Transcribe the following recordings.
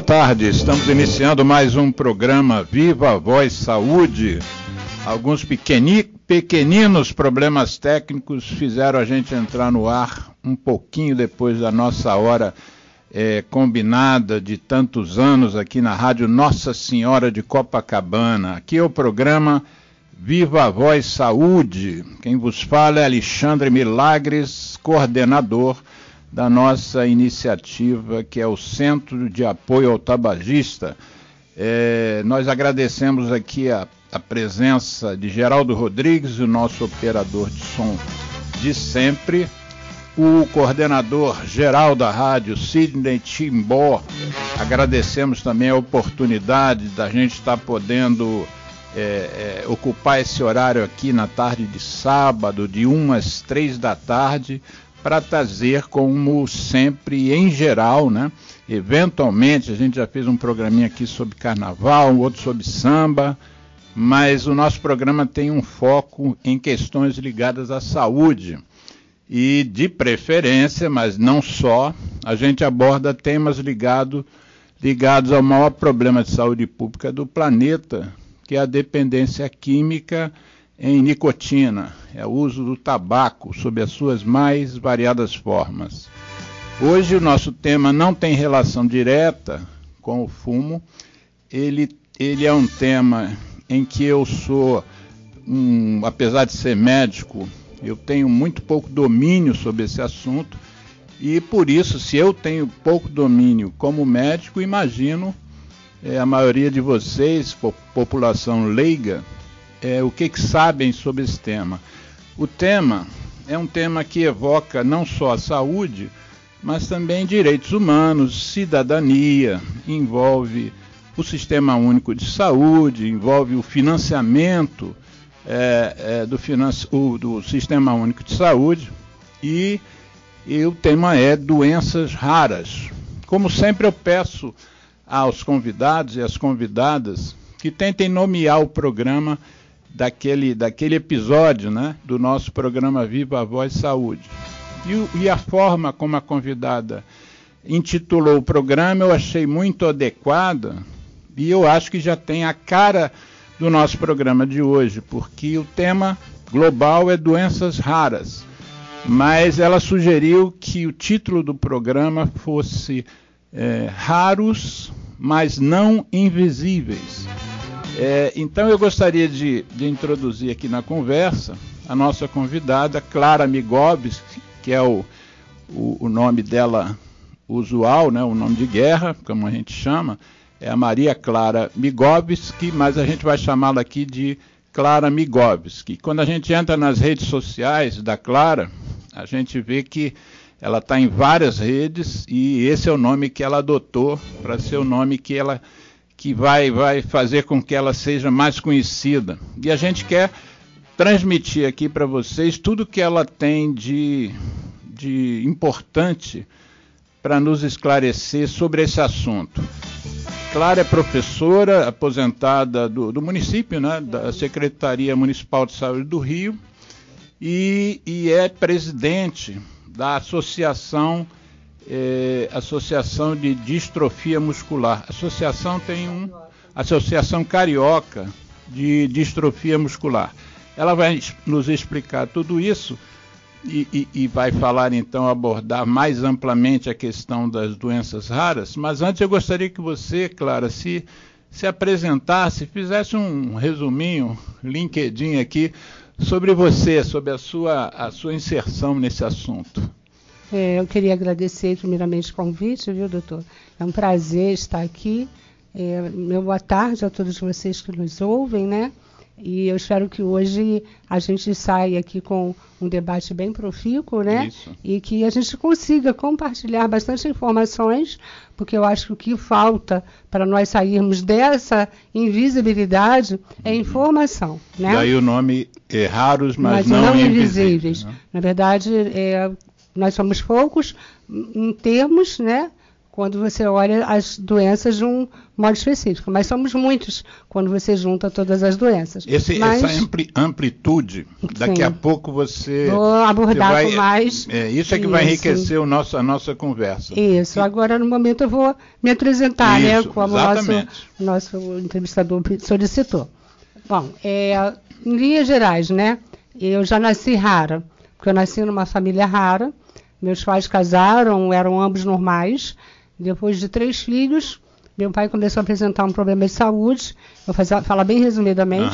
tarde, estamos iniciando mais um programa Viva a Voz Saúde. Alguns pequeninos problemas técnicos fizeram a gente entrar no ar um pouquinho depois da nossa hora combinada de tantos anos aqui na Rádio Nossa Senhora de Copacabana. Aqui é o programa Viva a Voz Saúde. Quem vos fala é Alexandre Milagres, coordenador da nossa iniciativa, que é o Centro de Apoio ao Tabagista. Nós agradecemos aqui a presença de Geraldo Rodrigues, o nosso operador de som de sempre, o coordenador geral da rádio, Sidney Timbó. Agradecemos também a oportunidade da gente estar podendo ocupar esse horário aqui na tarde de sábado, de 1 às 3 da tarde, para trazer, como sempre, em geral, né? Eventualmente, a gente já fez um programinha aqui sobre carnaval, um outro sobre samba, mas o nosso programa tem um foco em questões ligadas à saúde. E, de preferência, mas não só, a gente aborda temas ligados ao maior problema de saúde pública do planeta, que é a dependência química em nicotina, é o uso do tabaco sob as suas mais variadas formas. Hoje o nosso tema não tem relação direta com o fumo, ele é um tema em que eu sou, apesar de ser médico, eu tenho muito pouco domínio sobre esse assunto, e por isso, se eu tenho pouco domínio como médico, imagino a maioria de vocês, população leiga, o que sabem sobre esse tema. O tema é um tema que evoca não só a saúde, mas também direitos humanos, cidadania, envolve o Sistema Único de Saúde, envolve o financiamento do Sistema Único de Saúde e o tema é doenças raras. Como sempre, eu peço aos convidados e às convidadas que tentem nomear o programa daquele episódio, né, do nosso programa Viva a Voz Saúde. E a forma como a convidada intitulou o programa eu achei muito adequada, e eu acho que já tem a cara do nosso programa de hoje, porque o tema global é doenças raras, mas ela sugeriu que o título do programa fosse Raros, mas não invisíveis. Então eu gostaria de introduzir aqui na conversa a nossa convidada, Clara Migovski, que é o nome dela usual, né, o nome de guerra, como a gente chama, é a Maria Clara Migovski, mas a gente vai chamá-la aqui de Clara Migovski. Quando a gente entra nas redes sociais da Clara, a gente vê que ela está em várias redes e esse é o nome que ela adotou para ser o nome que vai fazer com que ela seja mais conhecida. E a gente quer transmitir aqui para vocês tudo que ela tem de importante para nos esclarecer sobre esse assunto. Clara é professora aposentada do município, né, da Secretaria Municipal de Saúde do Rio, e é presidente da Associação de Distrofia Muscular. A associação tem Associação Carioca de Distrofia Muscular. Ela vai nos explicar tudo isso e vai falar, então, abordar mais amplamente a questão das doenças raras. Mas antes eu gostaria que você, Clara, se apresentasse, fizesse um resuminho, LinkedIn aqui, sobre você, sobre a sua inserção nesse assunto. Eu queria agradecer primeiramente o convite, viu, doutor? É um prazer estar aqui. Meu boa tarde a todos vocês que nos ouvem, né? E eu espero que hoje a gente saia aqui com um debate bem profícuo, né? Isso. E que a gente consiga compartilhar bastante informações, porque eu acho que o que falta para nós sairmos dessa invisibilidade é informação, né? Daí o nome é Raros, mas não invisíveis. Né? Na verdade, nós somos poucos em termos, né? quando você olha as doenças de um modo específico. Mas somos muitos quando você junta todas as doenças. Essa amplitude, daqui a pouco você... Vou abordar vai, com mais... isso é que vai enriquecer a nossa conversa. Isso. Agora, no momento, eu vou me apresentar, né? Como o nosso entrevistador solicitou. Bom, em linhas gerais, né? Eu já nasci rara, porque eu nasci numa família rara. Meus pais casaram, eram ambos normais. Depois de 3 filhos, meu pai começou a apresentar um problema de saúde. Vou falar bem resumidamente.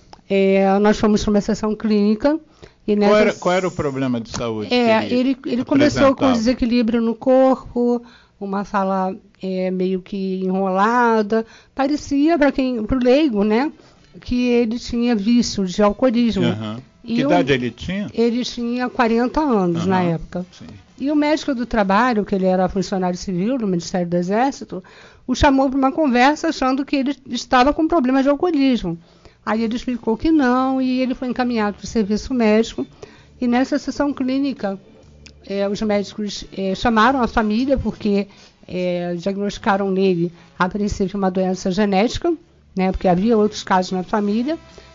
Nós fomos para uma sessão clínica. E qual era o problema de saúde? Ele começou com desequilíbrio no corpo, uma fala meio que enrolada. Parecia, para o leigo, né, que ele tinha vício de alcoolismo. Que idade ele tinha? Ele tinha 40 anos na época. Sim. E o médico do trabalho, que ele era funcionário civil do Ministério do Exército, o chamou para uma conversa achando que ele estava com problema de alcoolismo. Aí ele explicou que não, e ele foi encaminhado para o serviço médico. E nessa sessão clínica, os médicos chamaram a família, porque diagnosticaram nele, a princípio, uma doença genética, né, porque havia outros casos na família,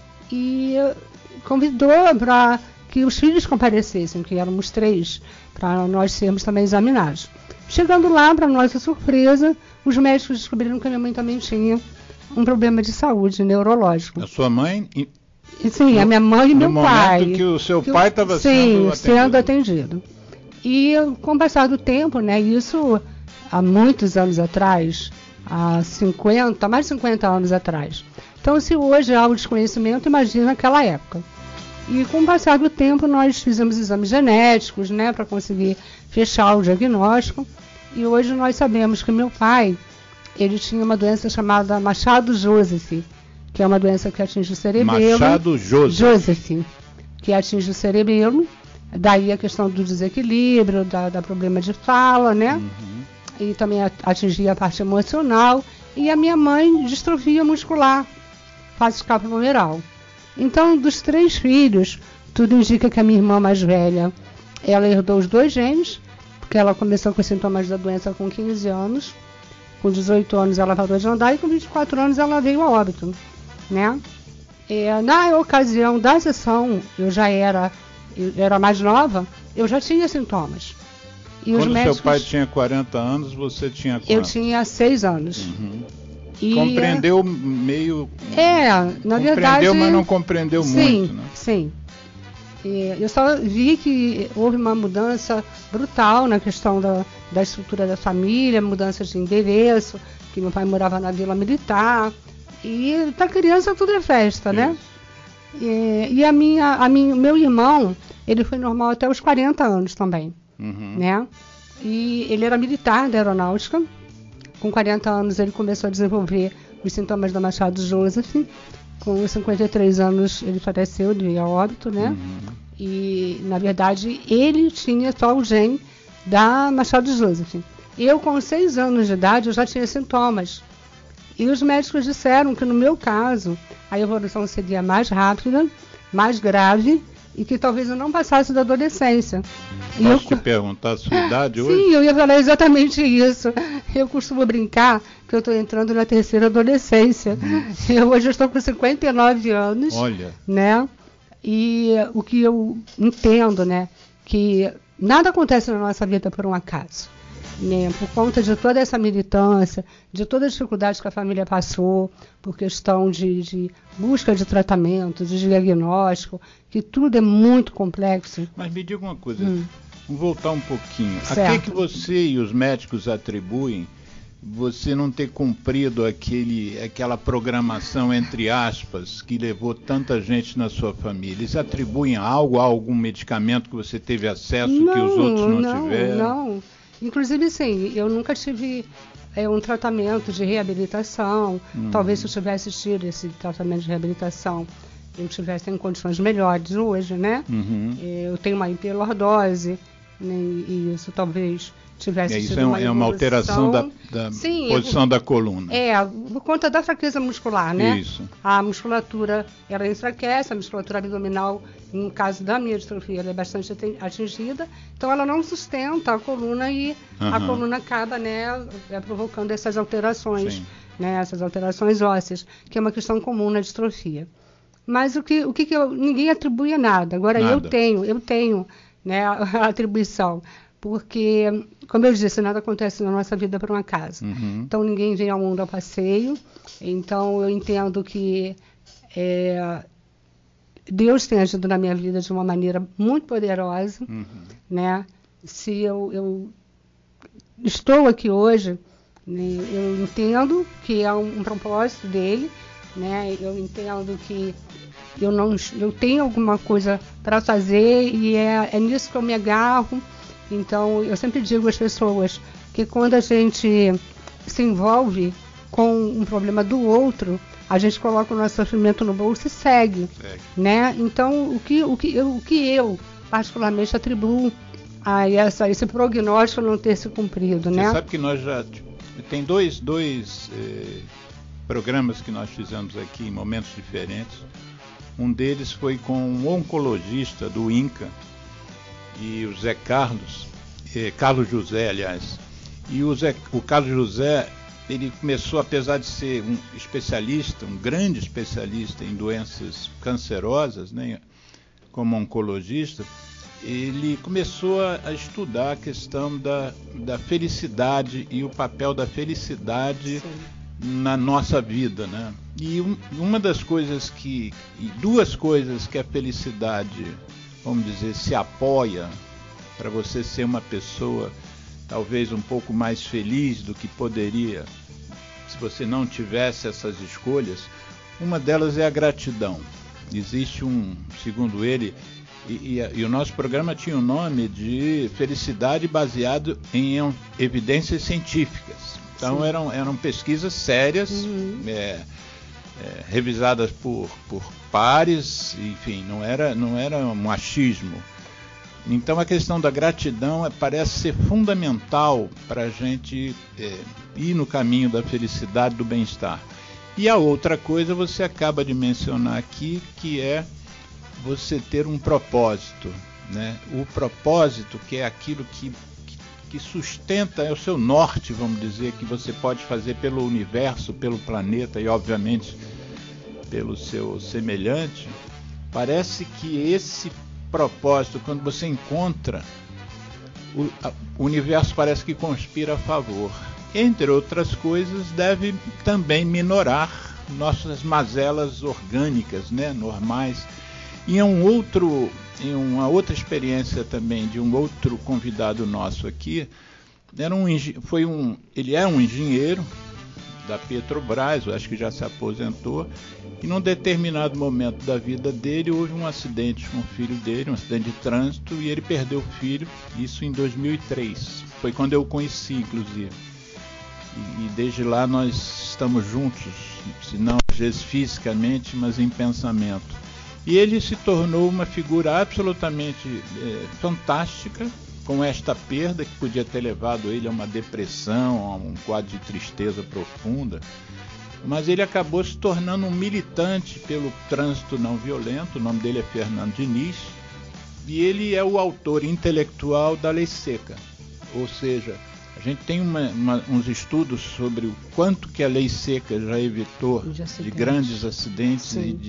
e convidou para que os filhos comparecessem, que éramos 3, para nós sermos também examinados. Chegando lá, para nossa surpresa, os médicos descobriram que a minha mãe também tinha um problema de saúde neurológico. A sua mãe? Sim, a minha mãe e meu pai. No momento que o seu pai estava sendo atendido. E com o passar do tempo, né, isso há muitos anos atrás, há mais de 50 anos atrás. Então, se hoje há o desconhecimento, imagina naquela época. E com o passar do tempo, nós fizemos exames genéticos, né, para conseguir fechar o diagnóstico. E hoje nós sabemos que meu pai, ele tinha uma doença chamada Machado-Joseph, que é uma doença que atinge o cerebelo. Machado-Joseph. Que atinge o cerebelo. Daí a questão do desequilíbrio, da problema de fala, né? E também atingia a parte emocional. E a minha mãe, distrofia muscular, face escapulohumeral. Então, dos 3 filhos, tudo indica que a minha irmã mais velha, ela herdou os 2 genes, porque ela começou com os sintomas da doença com 15 anos. Com 18 anos ela parou de andar e com 24 anos ela veio a óbito, né? Na ocasião da sessão, eu era mais nova, eu já tinha sintomas. E quando os médicos, seu pai tinha 40 anos, você tinha quanto? Eu tinha 6 anos. E compreendeu meio... na verdade... Compreendeu, mas não compreendeu muito, né? Sim. Eu só vi que houve uma mudança brutal na questão da estrutura da família, mudança de endereço, que meu pai morava na Vila Militar. E para criança tudo é festa, né? E meu irmão, ele foi normal até os 40 anos também, né? E ele era militar da aeronáutica. Com 40 anos ele começou a desenvolver os sintomas da Machado-Joseph. Com 53 anos ele faleceu de óbito, né? E, na verdade, ele tinha só o gene da Machado-Joseph. Eu, com 6 anos de idade, eu já tinha sintomas. E os médicos disseram que, no meu caso, a evolução seria mais rápida, mais grave, e que talvez eu não passasse da adolescência. Posso te perguntar a sua idade hoje? Sim, eu ia falar exatamente isso. Eu costumo brincar que eu estou entrando na 3ª adolescência. Hoje eu estou com 59 anos. Olha. Né? E o que eu entendo, né, que nada acontece na nossa vida por um acaso. Né? Por conta de toda essa militância, de todas as dificuldades que a família passou, por questão de busca de tratamento, de diagnóstico, que tudo é muito complexo. Mas me diga uma coisa, vamos voltar um pouquinho. Certo. A que você e os médicos atribuem você não ter cumprido aquela programação, entre aspas, que levou tanta gente na sua família? Eles atribuem algo a algum medicamento que você teve acesso que os outros não tiveram? Não. Inclusive, sim, eu nunca tive um tratamento de reabilitação. Talvez se eu tivesse tido esse tratamento de reabilitação, eu estivesse em condições melhores hoje, né? Eu tenho uma hiperlordose, né? E isso talvez tivesse isso tido é uma alteração da posição da coluna. Por conta da fraqueza muscular, né? Isso. A musculatura, ela enfraquece, a musculatura abdominal, no caso da minha distrofia, ela é bastante atingida, então ela não sustenta a coluna e a coluna acaba, né, provocando essas alterações, né, essas alterações ósseas, que é uma questão comum na distrofia. Mas ninguém atribui nada. Agora eu tenho, né, a atribuição. Porque, como eu disse, nada acontece na nossa vida por um acaso. Então, ninguém vem ao mundo a passeio. Então, eu entendo que Deus tem agido na minha vida de uma maneira muito poderosa. Né? Se eu estou aqui hoje, né, eu entendo que é um propósito dele. Né? Eu entendo que eu tenho alguma coisa para fazer e é nisso que eu me agarro. Então, eu sempre digo às pessoas que quando a gente se envolve com um problema do outro, a gente coloca o nosso sofrimento no bolso e segue. Né? Então, o que eu particularmente atribuo a esse prognóstico não ter se cumprido. Você né? sabe que nós já... Tem dois programas que nós fizemos aqui em momentos diferentes. Um deles foi com um oncologista do INCA, e o Zé Carlos José, aliás. E o Carlos José, ele começou, apesar de ser um especialista, um grande especialista em doenças cancerosas, né, como oncologista, ele começou a estudar a questão da felicidade e o papel da felicidade na nossa vida, né? E uma das coisas duas coisas que a felicidade, vamos dizer, se apoia para você ser uma pessoa talvez um pouco mais feliz do que poderia se você não tivesse essas escolhas. Uma delas é a gratidão. Existe segundo ele, e o nosso programa tinha o nome de Felicidade baseado em evidências científicas. Então eram pesquisas sérias, revisadas por pares, enfim, não era um achismo. Então a questão da gratidão parece ser fundamental para a gente ir no caminho da felicidade, do bem-estar. E a outra coisa você acaba de mencionar aqui, que é você ter um propósito, né? O propósito, que é aquilo que sustenta, é o seu norte, vamos dizer, que você pode fazer pelo universo, pelo planeta e, obviamente, pelo seu semelhante. Parece que esse propósito, quando você encontra, o universo parece que conspira a favor. Entre outras coisas, deve também minorar nossas mazelas orgânicas, né, normais. E uma outra experiência também de um outro convidado nosso aqui, ele é um engenheiro da Petrobras, eu acho que já se aposentou, e num determinado momento da vida dele houve um acidente com o filho dele, um acidente de trânsito, e ele perdeu o filho, isso em 2003. Foi quando eu o conheci, inclusive. E desde lá nós estamos juntos, se não às vezes fisicamente, mas em pensamento. E ele se tornou uma figura absolutamente fantástica, com esta perda que podia ter levado ele a uma depressão, a um quadro de tristeza profunda. Mas ele acabou se tornando um militante pelo trânsito não violento. O nome dele é Fernando Diniz, e ele é o autor intelectual da Lei Seca. Ou seja, a gente tem uns estudos sobre o quanto que a Lei Seca já evitou de grandes acidentes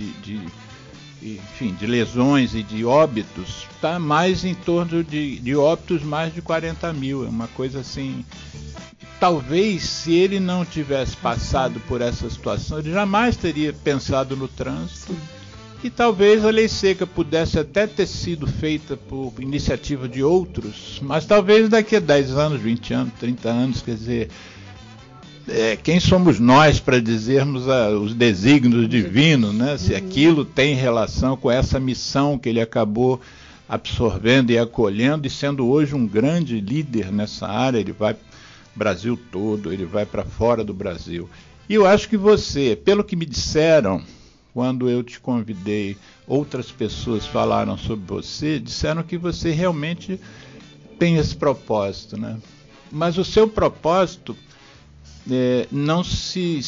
e de lesões e de óbitos. Está mais em torno de óbitos, mais de 40 mil. É uma coisa assim. Talvez, se ele não tivesse passado por essa situação, ele jamais teria pensado no trânsito. E talvez a Lei Seca pudesse até ter sido feita por iniciativa de outros, mas talvez daqui a 10 anos, 20 anos, 30 anos, quer dizer, quem somos nós para dizermos os desígnios divinos, né? Se aquilo tem relação com essa missão que ele acabou absorvendo e acolhendo, e sendo hoje um grande líder nessa área. Ele vai Brasil todo, ele vai para fora do Brasil. E eu acho que você, pelo que me disseram, quando eu te convidei, outras pessoas falaram sobre você, disseram que você realmente tem esse propósito, né? Mas o seu propósito não se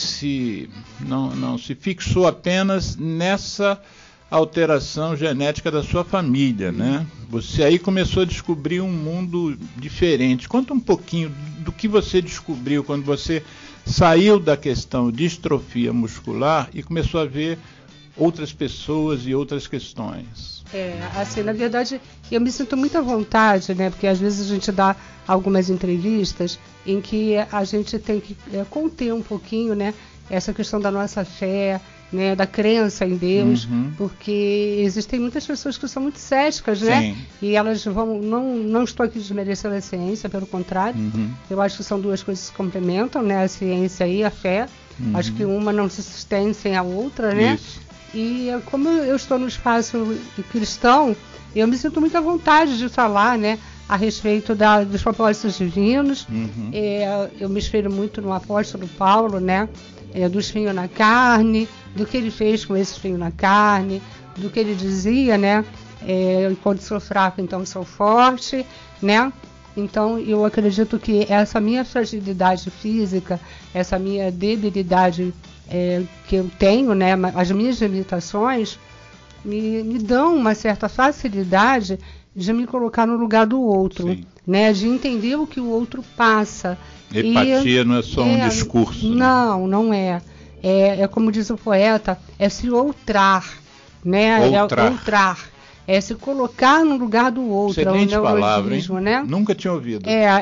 fixou apenas nessa alteração genética da sua família, né? Você aí começou a descobrir um mundo diferente. Conta um pouquinho do que você descobriu quando você saiu da questão de distrofia muscular e começou a ver outras pessoas e outras questões. Assim, na verdade, eu me sinto muito à vontade, né? Porque às vezes a gente dá algumas entrevistas em que a gente tem que conter um pouquinho, né? Essa questão da nossa fé, né? Da crença em Deus, porque existem muitas pessoas que são muito céticas, né? Sim. E elas vão, não estou aqui desmerecendo a ciência, pelo contrário, eu acho que são duas coisas que se complementam, né? A ciência e a fé, acho que uma não se sustenta sem a outra, né? Isso. E como eu estou no espaço cristão, eu me sinto muito à vontade de falar, né, a respeito dos propósitos divinos. Eu me espelho muito no apóstolo Paulo, né, do espinho na carne, do que ele fez com esse espinho na carne, do que ele dizia, né, quando sou fraco, então sou forte, né. Então eu acredito que essa minha fragilidade física, essa minha debilidade que eu tenho, né, as minhas limitações, me dão uma certa facilidade de me colocar no lugar do outro, né, de entender o que o outro passa. Empatia não é só um discurso. Não é. É como diz o poeta, é se outrar, né? Outrar. É se colocar no lugar do outro. Excelente palavra, hein? Né? Nunca tinha ouvido.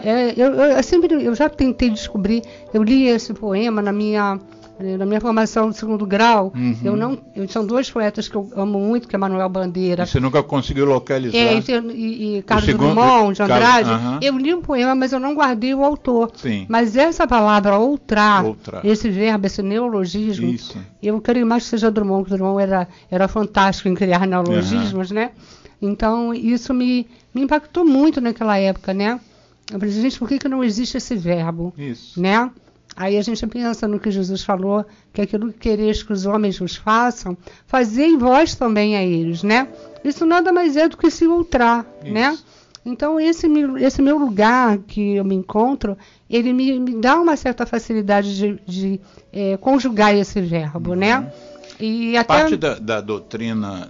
Eu já tentei descobrir, eu li esse poema na minha formação de segundo grau. São dois poetas que eu amo muito, que é Manuel Bandeira. E você nunca conseguiu localizar? E Carlos Drummond de Andrade. Eu li um poema, mas eu não guardei o autor. Sim. Mas essa palavra outrar, esse verbo, esse neologismo, eu creio mais que seja Drummond, que Drummond era fantástico em criar neologismos, né? Então, isso me impactou muito naquela época, né? Eu falei, gente, por que não existe esse verbo? Isso. Né? Aí a gente pensa no que Jesus falou, que aquilo que quereis que os homens vos façam, fazei vós também a eles, né? Isso nada mais é do que se outrar, né? Então, esse meu lugar que eu me encontro, ele me dá uma certa facilidade de conjugar esse verbo, né? E até parte da doutrina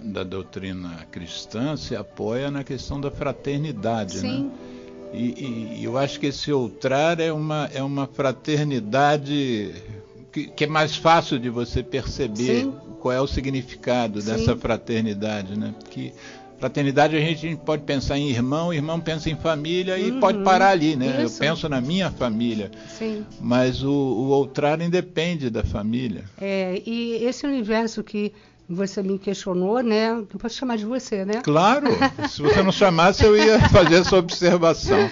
cristã se apoia na questão da fraternidade, né? E eu acho que esse outrar é uma fraternidade que é mais fácil de você perceber qual é o significado dessa fraternidade, né? Porque fraternidade a gente pode pensar em irmão pensa em família e pode parar ali, né? Eu penso na minha família, mas o outrar independe da família. E esse universo que você me questionou, né? Eu posso chamar de você, né? Claro! Se você não chamasse, eu ia fazer essa observação.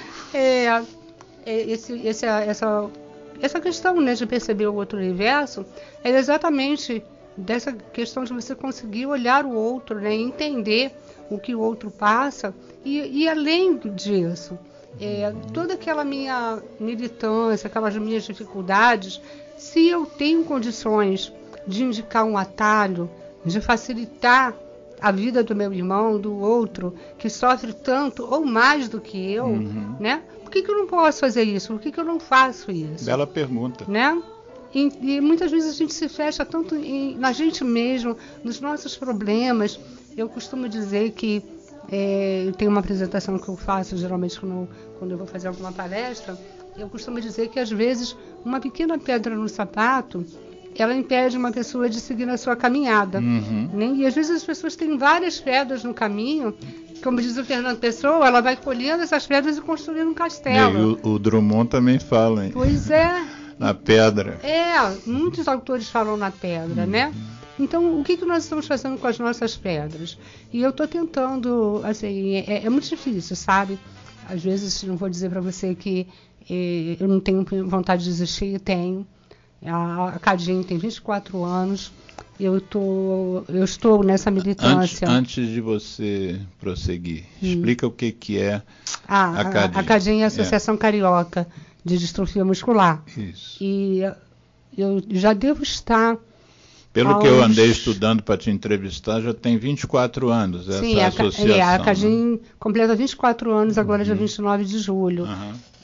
Essa questão, né, de perceber o outro universo é exatamente dessa questão de você conseguir olhar o outro, né? Entender o que o outro passa e além disso, toda aquela minha militância, aquelas minhas dificuldades, se eu tenho condições de indicar um atalho, de facilitar a vida do meu irmão, do outro, que sofre tanto ou mais do que eu, né? Por que eu não posso fazer isso? Por que eu não faço isso? Bela pergunta. Né? E muitas vezes a gente se fecha tanto na gente mesmo, nos nossos problemas. Eu costumo dizer que eu tenho uma apresentação que eu faço, geralmente quando eu vou fazer alguma palestra, eu costumo dizer que às vezes uma pequena pedra no sapato, ela impede uma pessoa de seguir na sua caminhada. Né? E às vezes as pessoas têm várias pedras no caminho, como diz o Fernando Pessoa, ela vai colhendo essas pedras e construindo um castelo. E o Drummond também fala, hein? Pois é. Na pedra. Muitos autores falam na pedra, né? Então, o que nós estamos fazendo com as nossas pedras? E eu estou tentando, assim, é muito difícil, sabe? Às vezes, não vou dizer para você que eu não tenho vontade de desistir, tenho. A Cadinho tem 24 anos, eu estou nessa militância. Antes de você prosseguir, explica o que é a Cadinho. A Cadinho é a Associação Carioca de Distrofia Muscular. Isso. E eu já devo estar... Pelo que eu andei estudando para te entrevistar, já tem 24 anos essa associação. A Cadinho completa 24 anos agora, dia 29 de julho.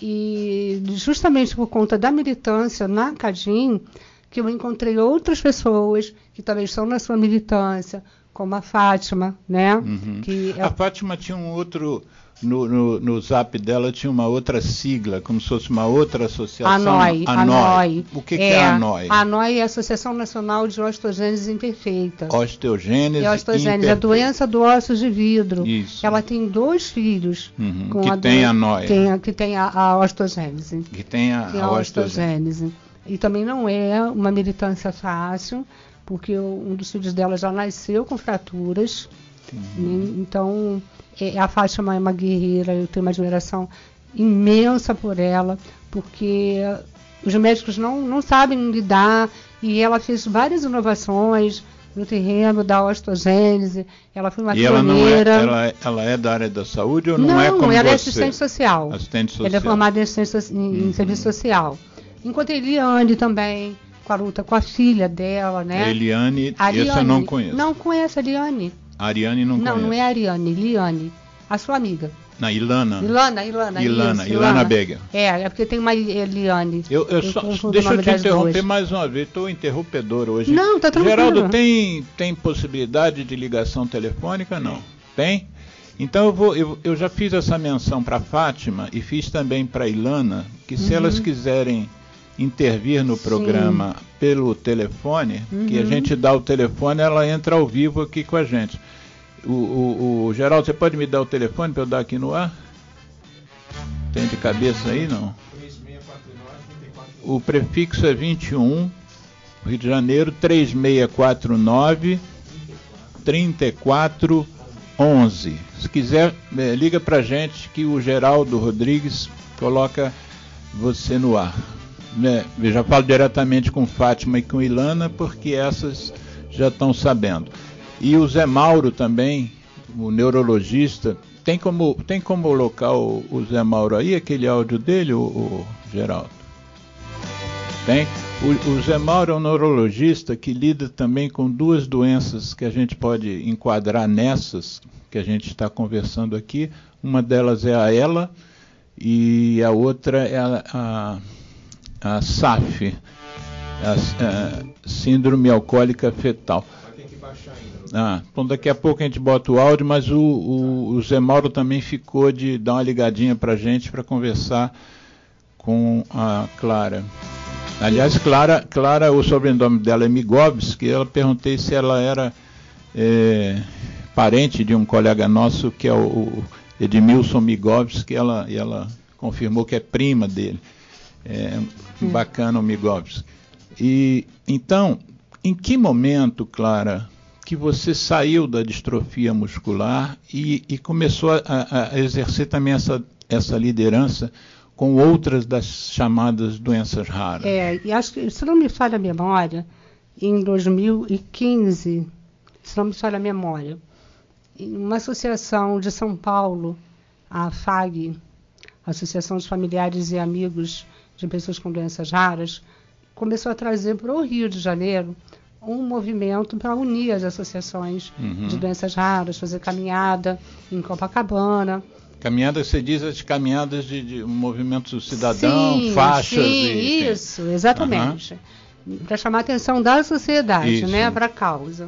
E justamente por conta da militância na CADIM, que eu encontrei outras pessoas que também estão na sua militância, como a Fátima, né? Que A Fátima tinha um outro, no zap dela tinha uma outra sigla, como se fosse uma outra associação. ANOI. O que é a ANOI? A ANOI é a Associação Nacional de Osteogênese Imperfeita. Osteogênese a doença do ósseo de vidro. Isso. Ela tem 2 filhos que tem a ANOI. Que tem a osteogênese. Que tem a osteogênese. E também não é uma militância fácil, porque um dos filhos dela já nasceu com fraturas. Então, a Fátima é uma guerreira, eu tenho uma admiração imensa por ela, porque os médicos não sabem lidar, e ela fez várias inovações no terreno da osteogênese. Ela foi uma pioneira. Ela é da área da saúde ou não é como você? Não, ela é assistente social. Assistente social. Ela é formada em serviço social. Encontrei Eliane também, com a luta com a filha dela, né? Eliane, essa eu não conheço. Não conhece a Eliane? A Ariane não conheço. Não é a Ariane, Liane, a sua amiga. Na Ilana. Ilana Bega. É porque tem uma Eliane. Deixa eu te interromper mais uma vez, estou interrompedor hoje. Não, tá tranquilo. Geraldo, tem possibilidade de ligação telefônica? Não. Tem? Então eu já fiz essa menção para Fátima e fiz também para Ilana, que se elas quiserem intervir no programa pelo telefone, que a gente dá o telefone, ela entra ao vivo aqui com a gente. O Geraldo, você pode me dar o telefone para eu dar aqui no ar? Tem de cabeça aí, não? 3649-34. O prefixo é 21, Rio de Janeiro, 3649-3411. Se quiser, liga para a gente que o Geraldo Rodrigues coloca você no ar. Eu já falo diretamente com Fátima e com Ilana, porque essas já estão sabendo. E o Zé Mauro também, o neurologista, tem como colocar o Zé Mauro aí, aquele áudio dele, o Geraldo? Tem? O Zé Mauro é um neurologista que lida também com 2 doenças que a gente pode enquadrar nessas que a gente está conversando aqui. Uma delas é a ELA e a outra é a SAF, a Síndrome Alcoólica Fetal. Tem que baixar ainda. Então daqui a pouco a gente bota o áudio, mas o Zé Mauro também ficou de dar uma ligadinha para a gente para conversar com a Clara. Aliás, Clara, o sobrenome dela é Migovski, eu perguntei se ela era parente de um colega nosso, que é o Edmilson Migovski, e ela confirmou que é prima dele. Bacana o Migovski. E então, em que momento, Clara, que você saiu da distrofia muscular e começou a exercer também essa liderança com outras das chamadas doenças raras? E acho que, se não me falha a memória, em 2015, se não me falha a memória, em uma associação de São Paulo, a FAG, Associação de Familiares e Amigos de Pessoas com Doenças Raras, começou a trazer para o Rio de Janeiro um movimento para unir as associações de doenças raras, fazer caminhada em Copacabana. Caminhadas, você diz as caminhadas de um movimento cidadão, faixas e... Isso, exatamente. Para chamar a atenção da sociedade, né, para a causa.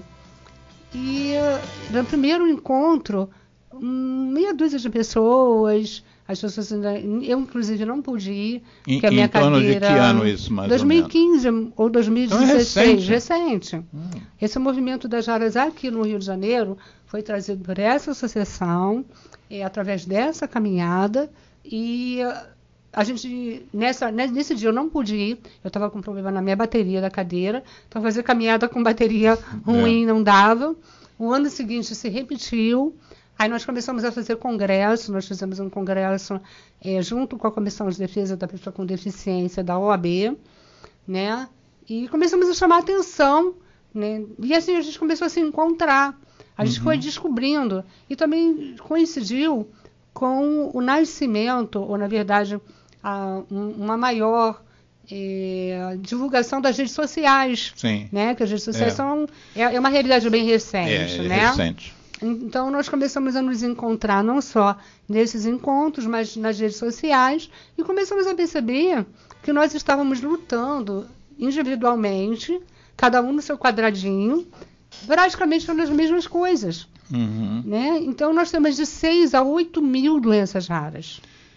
E no primeiro encontro, meia dúzia de pessoas, as pessoas ainda, eu inclusive não pude ir, porque a minha torno cadeira... de que ano isso, mais 2015 ou 2016, então recente. Esse movimento das raras aqui no Rio de Janeiro foi trazido por essa associação, através dessa caminhada, e a gente, nesse dia eu não pude ir, eu estava com problema na minha bateria da cadeira, então fazer caminhada com bateria ruim não dava. O ano seguinte se repetiu, aí nós começamos a fazer congresso, nós fizemos um congresso junto com a Comissão de Defesa da Pessoa com Deficiência da OAB, né? E começamos a chamar a atenção, né? E assim a gente começou a se encontrar, a gente foi descobrindo, e também coincidiu com o nascimento, ou na verdade, uma maior divulgação das redes sociais. Sim. Né? Que as redes sociais são uma realidade bem recente, né? Recente. Então, nós começamos a nos encontrar não só nesses encontros, mas nas redes sociais, e começamos a perceber que nós estávamos lutando individualmente, cada um no seu quadradinho, praticamente pelas mesmas coisas. Né? Então, nós temos de 6 a 8 mil doenças raras.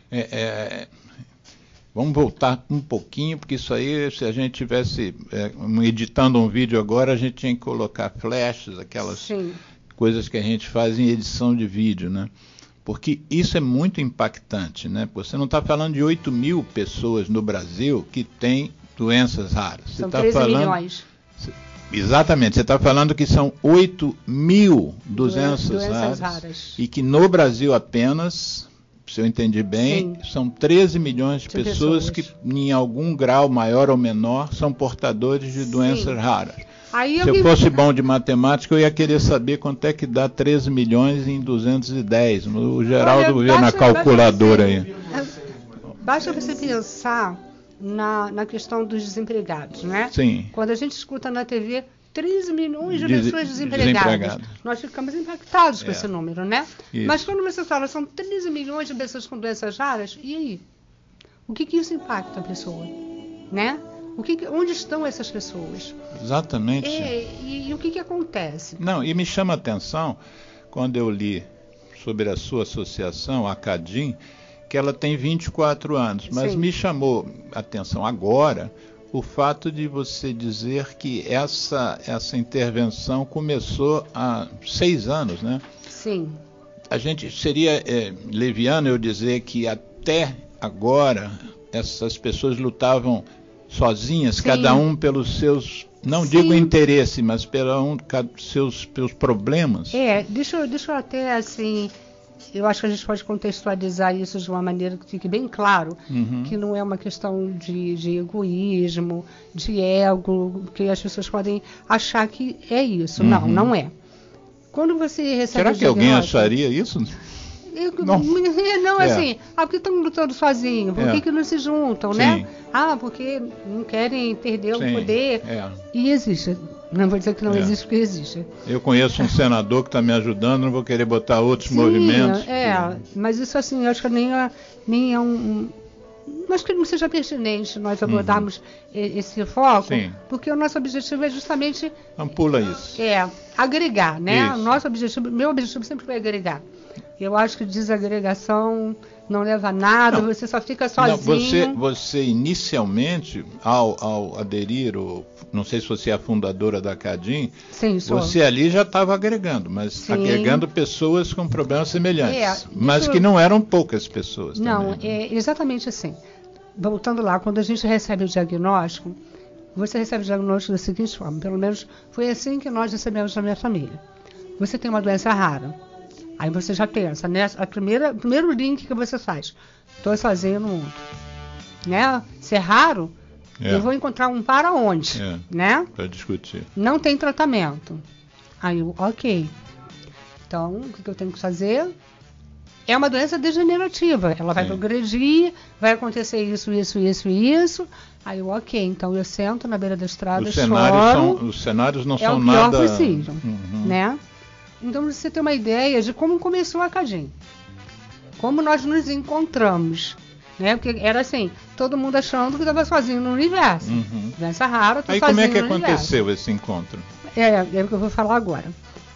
Vamos voltar um pouquinho, porque isso aí, se a gente tivesse editando um vídeo agora, a gente tinha que colocar flashes, aquelas Sim. coisas que a gente faz em edição de vídeo, né? Porque isso é muito impactante, né? Você não está falando de 8 mil pessoas no Brasil que têm doenças raras. São 13 milhões. Exatamente, você está falando que são 8 mil doenças raras e que no Brasil apenas, se eu entendi bem, sim, são 13 milhões de pessoas que, em algum grau maior ou menor, são portadores de doenças raras. Aí se eu fosse bom de matemática, eu ia querer saber quanto é que dá 13 milhões em 210. O Geraldo vê na calculadora aí. Basta você pensar na questão dos desempregados, né? Sim. Quando a gente escuta na TV 13 milhões de pessoas desempregadas, nós ficamos impactados com esse número, né? Isso. Mas quando você fala, são 13 milhões de pessoas com doenças raras, e aí? O que isso impacta a pessoa? Né? Onde estão essas pessoas? Exatamente. E o que acontece? Não, e me chama a atenção, quando eu li sobre a sua associação, a CADIM, que ela tem 24 anos, mas sim, me chamou a atenção agora o fato de você dizer que essa intervenção começou há 6 anos, né? Sim. A gente seria leviano eu dizer que até agora essas pessoas lutavam sozinhas, sim, cada um pelos seus, não sim, digo interesse, mas pelos seus problemas. Deixa eu até assim, eu acho que a gente pode contextualizar isso de uma maneira que fique bem claro, que não é uma questão de egoísmo, de ego, que as pessoas podem achar que é isso. Não é. Quando você recebe será que alguém acharia isso? Não, assim, porque estão lutando sozinhos, por que não se juntam, sim, né? Porque não querem perder sim, o poder. E existe. Não vou dizer que não existe, porque existe. Eu conheço um senador que está me ajudando, não vou querer botar outros sim, movimentos. Mas isso assim, eu acho que nem é um... Acho que não seja pertinente nós abordarmos esse foco, sim, porque o nosso objetivo é justamente... Ampula isso. Agregar, né? Meu objetivo sempre foi agregar. Eu acho que desagregação não leva a nada, você só fica sozinho. Não, você inicialmente, ao aderir, não sei se você é a fundadora da CADIM, sim, você ali já estava agregando, mas sim, agregando pessoas com problemas semelhantes, mas que não eram poucas pessoas. Não, também, né? É exatamente assim. Voltando lá, quando a gente recebe o diagnóstico, você recebe o diagnóstico da seguinte forma, pelo menos foi assim que nós recebemos na minha família. Você tem uma doença rara. Aí você já pensa, né? O primeiro link que você faz. Estou sozinho no mundo. Né? Se é raro, eu vou encontrar um para onde? Né? Para discutir. Não tem tratamento. Aí eu, ok. Então, o que eu tenho que fazer? É uma doença degenerativa. Ela vai progredir, vai acontecer isso. Aí eu, ok. Então eu sento na beira da estrada, choro. Os cenários não são nada... É o pior possível. Né? Então, você tem uma ideia de como começou a CADIM. Como nós nos encontramos. Né? Porque era assim, todo mundo achando que estava sozinho no universo. Doença rara, estou sozinho no universo. Aí como é que aconteceu esse encontro? É o que eu vou falar agora.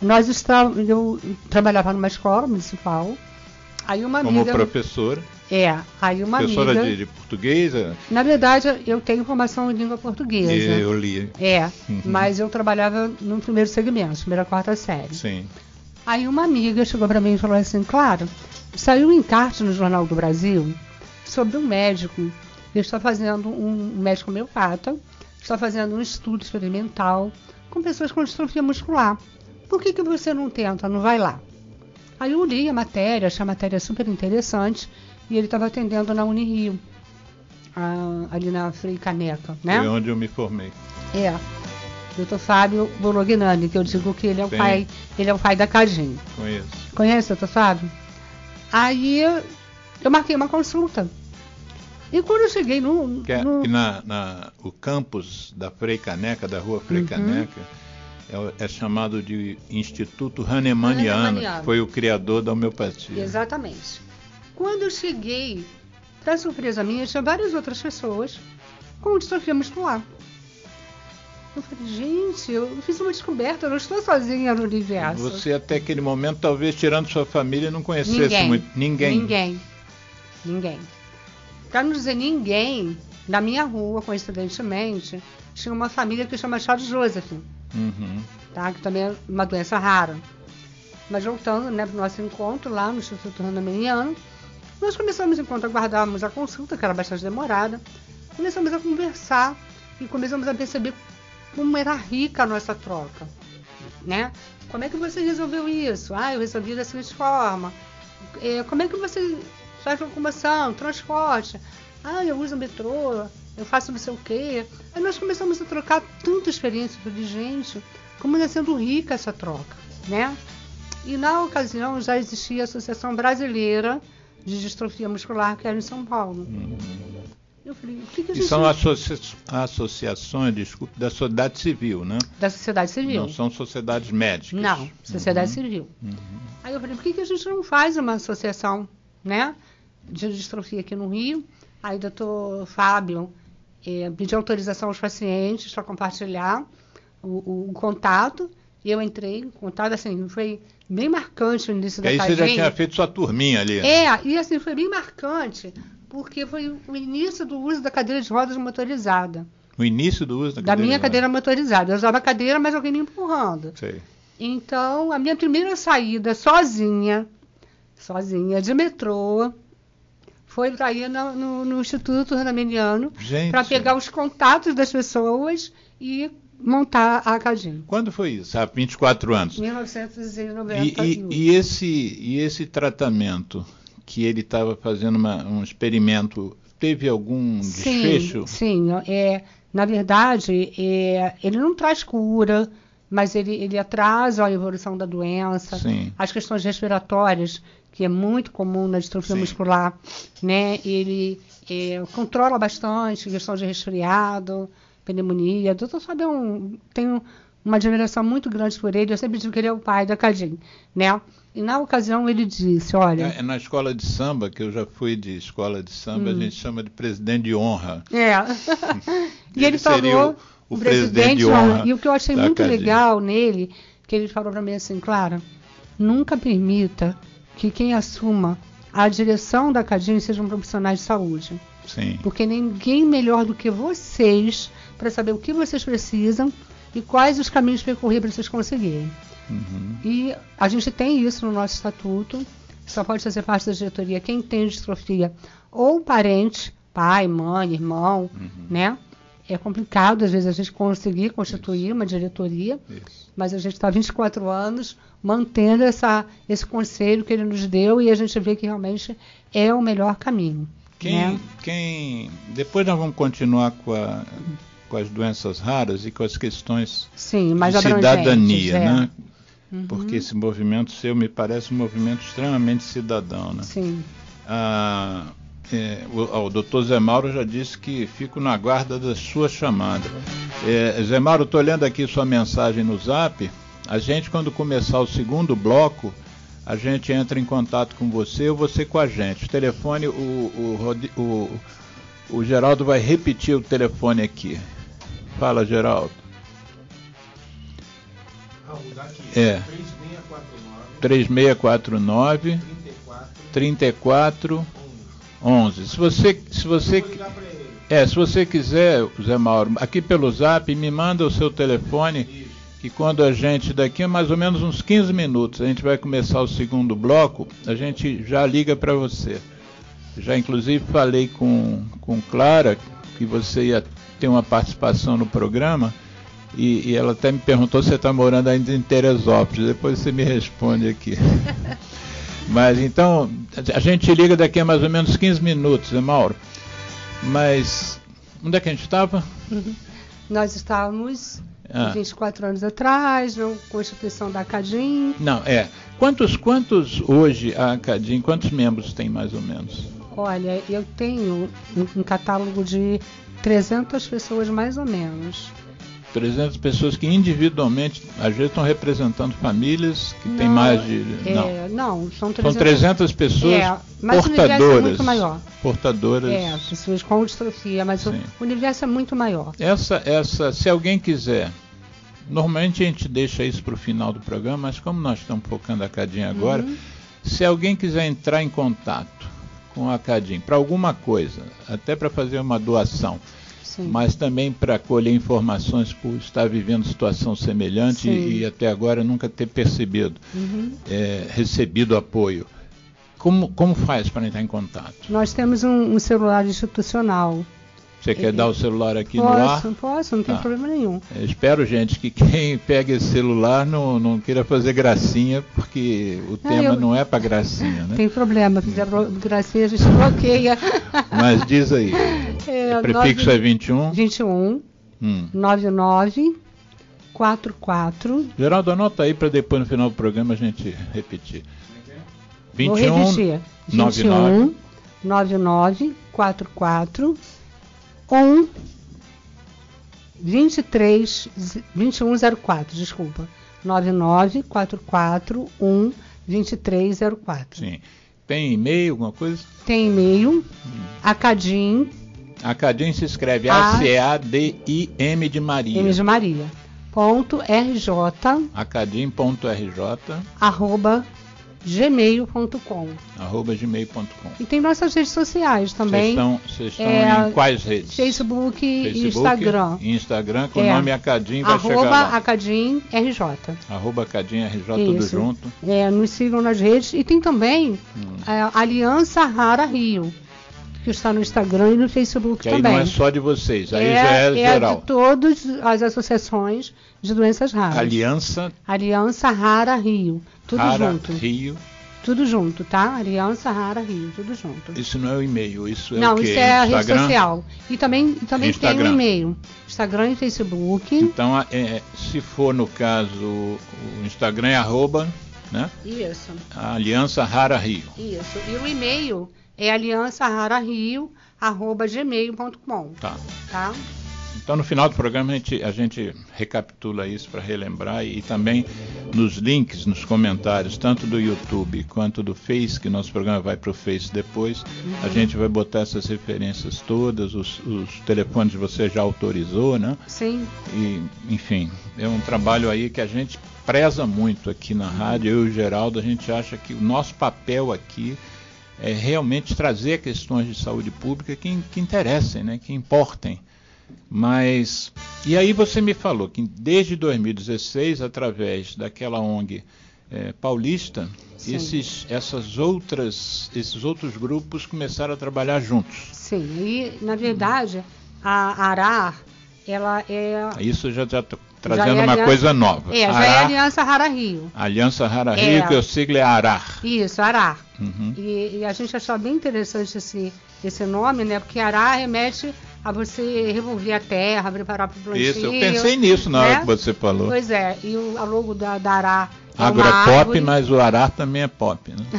Eu trabalhava numa escola municipal. Aí uma amiga... Como professora? Aí uma professora amiga... de português? Na verdade, eu tenho formação em língua portuguesa. Eu li. Mas eu trabalhava no primeiro segmento, primeira, quarta série. Sim. Aí uma amiga chegou para mim e falou assim, claro, saiu um encarte no Jornal do Brasil sobre um médico que está fazendo, um médico homeopata, está fazendo um estudo experimental com pessoas com distrofia muscular. Por que você não tenta, não vai lá? Aí eu li a matéria, achei a matéria super interessante, e ele estava atendendo na Unirio, ali na Frei Caneca, né? Foi onde eu me formei. Dr. Fábio Bolognani, que eu digo que ele é o pai da CADIM. Conheço. Conhece, Dr. Fábio? Aí eu marquei uma consulta. E quando eu cheguei o campus da Frei Caneca, da rua Frei Caneca, É chamado de Instituto Hahnemanniano, que foi o criador da homeopatia. Exatamente. Quando eu cheguei, para surpresa minha, tinha várias outras pessoas com distrofia muscular. Eu falei, gente, eu fiz uma descoberta, eu não estou sozinha no universo. Você até aquele momento, talvez tirando sua família, não conhecesse muito ninguém. Ninguém. Para não dizer ninguém, na minha rua, coincidentemente, tinha uma família que chama Charles Joseph, tá? Que também é uma doença rara. Mas voltando, né, para o nosso encontro lá no Instituto Hahnemanniano, nós começamos, enquanto aguardávamos a consulta, que era bastante demorada, começamos a conversar e começamos a perceber como era rica a nossa troca, né? Como é que você resolveu isso? Eu resolvi da seguinte forma. Como é que você faz locomoção, transporte? Eu uso o metrô, eu faço não sei o quê. Aí nós começamos a trocar tanta experiência. Eu falei, gente, como está sendo rica essa troca, né? E na ocasião já existia a Associação Brasileira de Distrofia Muscular, que era em São Paulo. Eu falei, o que a gente... E são associações, desculpe, da sociedade civil, né? Da sociedade civil. Não são sociedades médicas. Não, sociedade civil. Aí eu falei, por que a gente não faz uma associação, né, de distrofia aqui no Rio? Aí o doutor Fábio pediu autorização aos pacientes para compartilhar o contato. E eu entrei em contato, assim, foi bem marcante o início da Aí Cadinho. você já tinha feito sua turminha ali. E assim, foi bem marcante, porque foi o início do uso da cadeira de rodas motorizada. O início do uso da cadeira? Da minha cadeira motorizada. Eu usava a cadeira, mas alguém me empurrando. Sei. Então, a minha primeira saída sozinha, de metrô, foi para ir no Instituto Hahnemanniano, para pegar os contatos das pessoas e montar a Cadinho. Quando foi isso? Há 24 anos. 1991. E esse tratamento que ele estava fazendo um experimento, teve algum desfecho? Sim. Na verdade, ele não traz cura, mas ele atrasa a evolução da doença. Sim. As questões respiratórias, que é muito comum na distrofia muscular, né? Ele controla bastante questão de resfriado, pneumonia. O doutor Fábio tem uma admiração muito grande por ele. Eu sempre digo que ele é o pai da Cadinho, né? E na ocasião ele disse, olha... Na escola de samba, que eu já fui de escola de samba, a gente chama de presidente de honra. E ele falou o presidente de honra. E o que eu achei muito legal nele, que ele falou para mim assim, Clara, nunca permita que quem assuma a direção da Cadinho sejam profissionais de saúde. Sim. Porque ninguém melhor do que vocês para saber o que vocês precisam e quais os caminhos percorrer para vocês conseguirem. E a gente tem isso no nosso estatuto, só pode fazer parte da diretoria quem tem distrofia ou parente, pai, mãe, irmão, né? É complicado às vezes a gente conseguir constituir uma diretoria, mas a gente está há 24 anos mantendo esse conselho que ele nos deu e a gente vê que realmente é o melhor caminho. Depois nós vamos continuar com as doenças raras e com as questões mais de cidadania, né? Porque esse movimento seu me parece um movimento extremamente cidadão, né? Sim. O doutor Zé Mauro já disse que fico na guarda da sua chamada. Zé Mauro, estou olhando aqui sua mensagem no Zap. A gente, quando começar o segundo bloco, a gente entra em contato com você ou você com a gente. O telefone, o Geraldo vai repetir o telefone aqui. Fala, Geraldo. Daqui. 3649 34 11. Se você quiser, Zé Mauro, aqui pelo Zap, me manda o seu telefone, que quando a gente, daqui a mais ou menos uns 15 minutos, a gente vai começar o segundo bloco, a gente já liga para você. Já inclusive falei com Clara que você ia ter uma participação no programa, e ela até me perguntou se você está morando ainda em Teresópolis. Depois você me responde aqui. Mas então, a gente liga daqui a mais ou menos 15 minutos, né, Mauro? Mas, onde é que a gente estava? Nós estávamos 24 anos atrás, na Constituição da Cadinho. Não, Quantos hoje a Cadinho, quantos membros tem mais ou menos? Olha, eu tenho um catálogo de 300 pessoas mais ou menos. 300 pessoas que individualmente, às vezes, estão representando famílias que têm mais de... Não, são 300 pessoas mas portadoras. O universo é muito maior. Portadoras. Pessoas com distrofia, mas o universo é muito maior. Se alguém quiser, normalmente a gente deixa isso para o final do programa, mas como nós estamos focando a Cadim agora, se alguém quiser entrar em contato com a Cadim para alguma coisa, até para fazer uma doação, mas também para colher informações por estar vivendo situação semelhante e até agora nunca ter recebido apoio. Como faz para entrar em contato? Nós temos um celular institucional. Você quer dar o celular aqui no ar? Posso, não tem problema nenhum. Eu espero, gente, que quem pega esse celular não queira fazer gracinha, porque o tema não é para gracinha, né? Tem problema, fizer gracinha a gente bloqueia. Mas diz aí, o prefixo é 21? 21, 99, 44. Geraldo, anota aí para depois no final do programa a gente repetir. 21, vou repetir. 99, 99, 44, 2104, desculpa. 9944-1-2304. Sim. Tem e-mail, alguma coisa? Tem e-mail. Acadim. Acadim se escreve A-C-A-D-I-M de Maria. M de Maria. .rj. Acadim.rj. @gmail.com. @gmail.com. E tem nossas redes sociais também. Vocês estão em quais redes? Facebook e Instagram. Instagram com o nome Acadim vai chegar lá. @AcadimRJ. @AcadimRJ, tudo junto. Nos sigam nas redes. E tem também a Aliança Rara Rio, que está no Instagram e no Facebook que também. Aí não é só de vocês, aí já é geral. É de todas as associações de doenças raras. Aliança Rara Rio. Tudo junto. Rio. Tudo junto, tá? Aliança Rara Rio, tudo junto. Isso não é o e-mail, isso é não, o quê? Isso é a Instagram? rede social. E também tem o e-mail. Instagram e Facebook. Então, se for no caso, o Instagram é @, né? Isso. Aliança Rara Rio. Isso. E o e-mail é aliançararario@gmail.com. Tá. Então, no final do programa, a gente recapitula isso para relembrar e também nos links, nos comentários, tanto do YouTube quanto do Face, que nosso programa vai para o Face depois, a gente vai botar essas referências todas, os telefones você já autorizou, né? Sim. E, enfim, é um trabalho aí que a gente preza muito aqui na rádio, eu e o Geraldo, a gente acha que o nosso papel aqui é realmente trazer questões de saúde pública que interessem, né? Que importem. Mas, e aí você me falou que desde 2016, através daquela ONG paulista, esses outros grupos começaram a trabalhar juntos. Sim, e na verdade a ARAR, ela é... Isso já está trazendo uma coisa nova. Já é a Aliança Rara Rio. Aliança Rara Rio, que o sigla é ARAR. Isso, ARAR. E a gente achou bem interessante esse nome, né? Porque ARAR remete a você revolver a terra, preparar para o plantio. Isso, eu pensei nisso na hora que você falou. Pois é, e a logo da ARAR é Agro é pop, árvore. Mas o ARAR também é pop, né?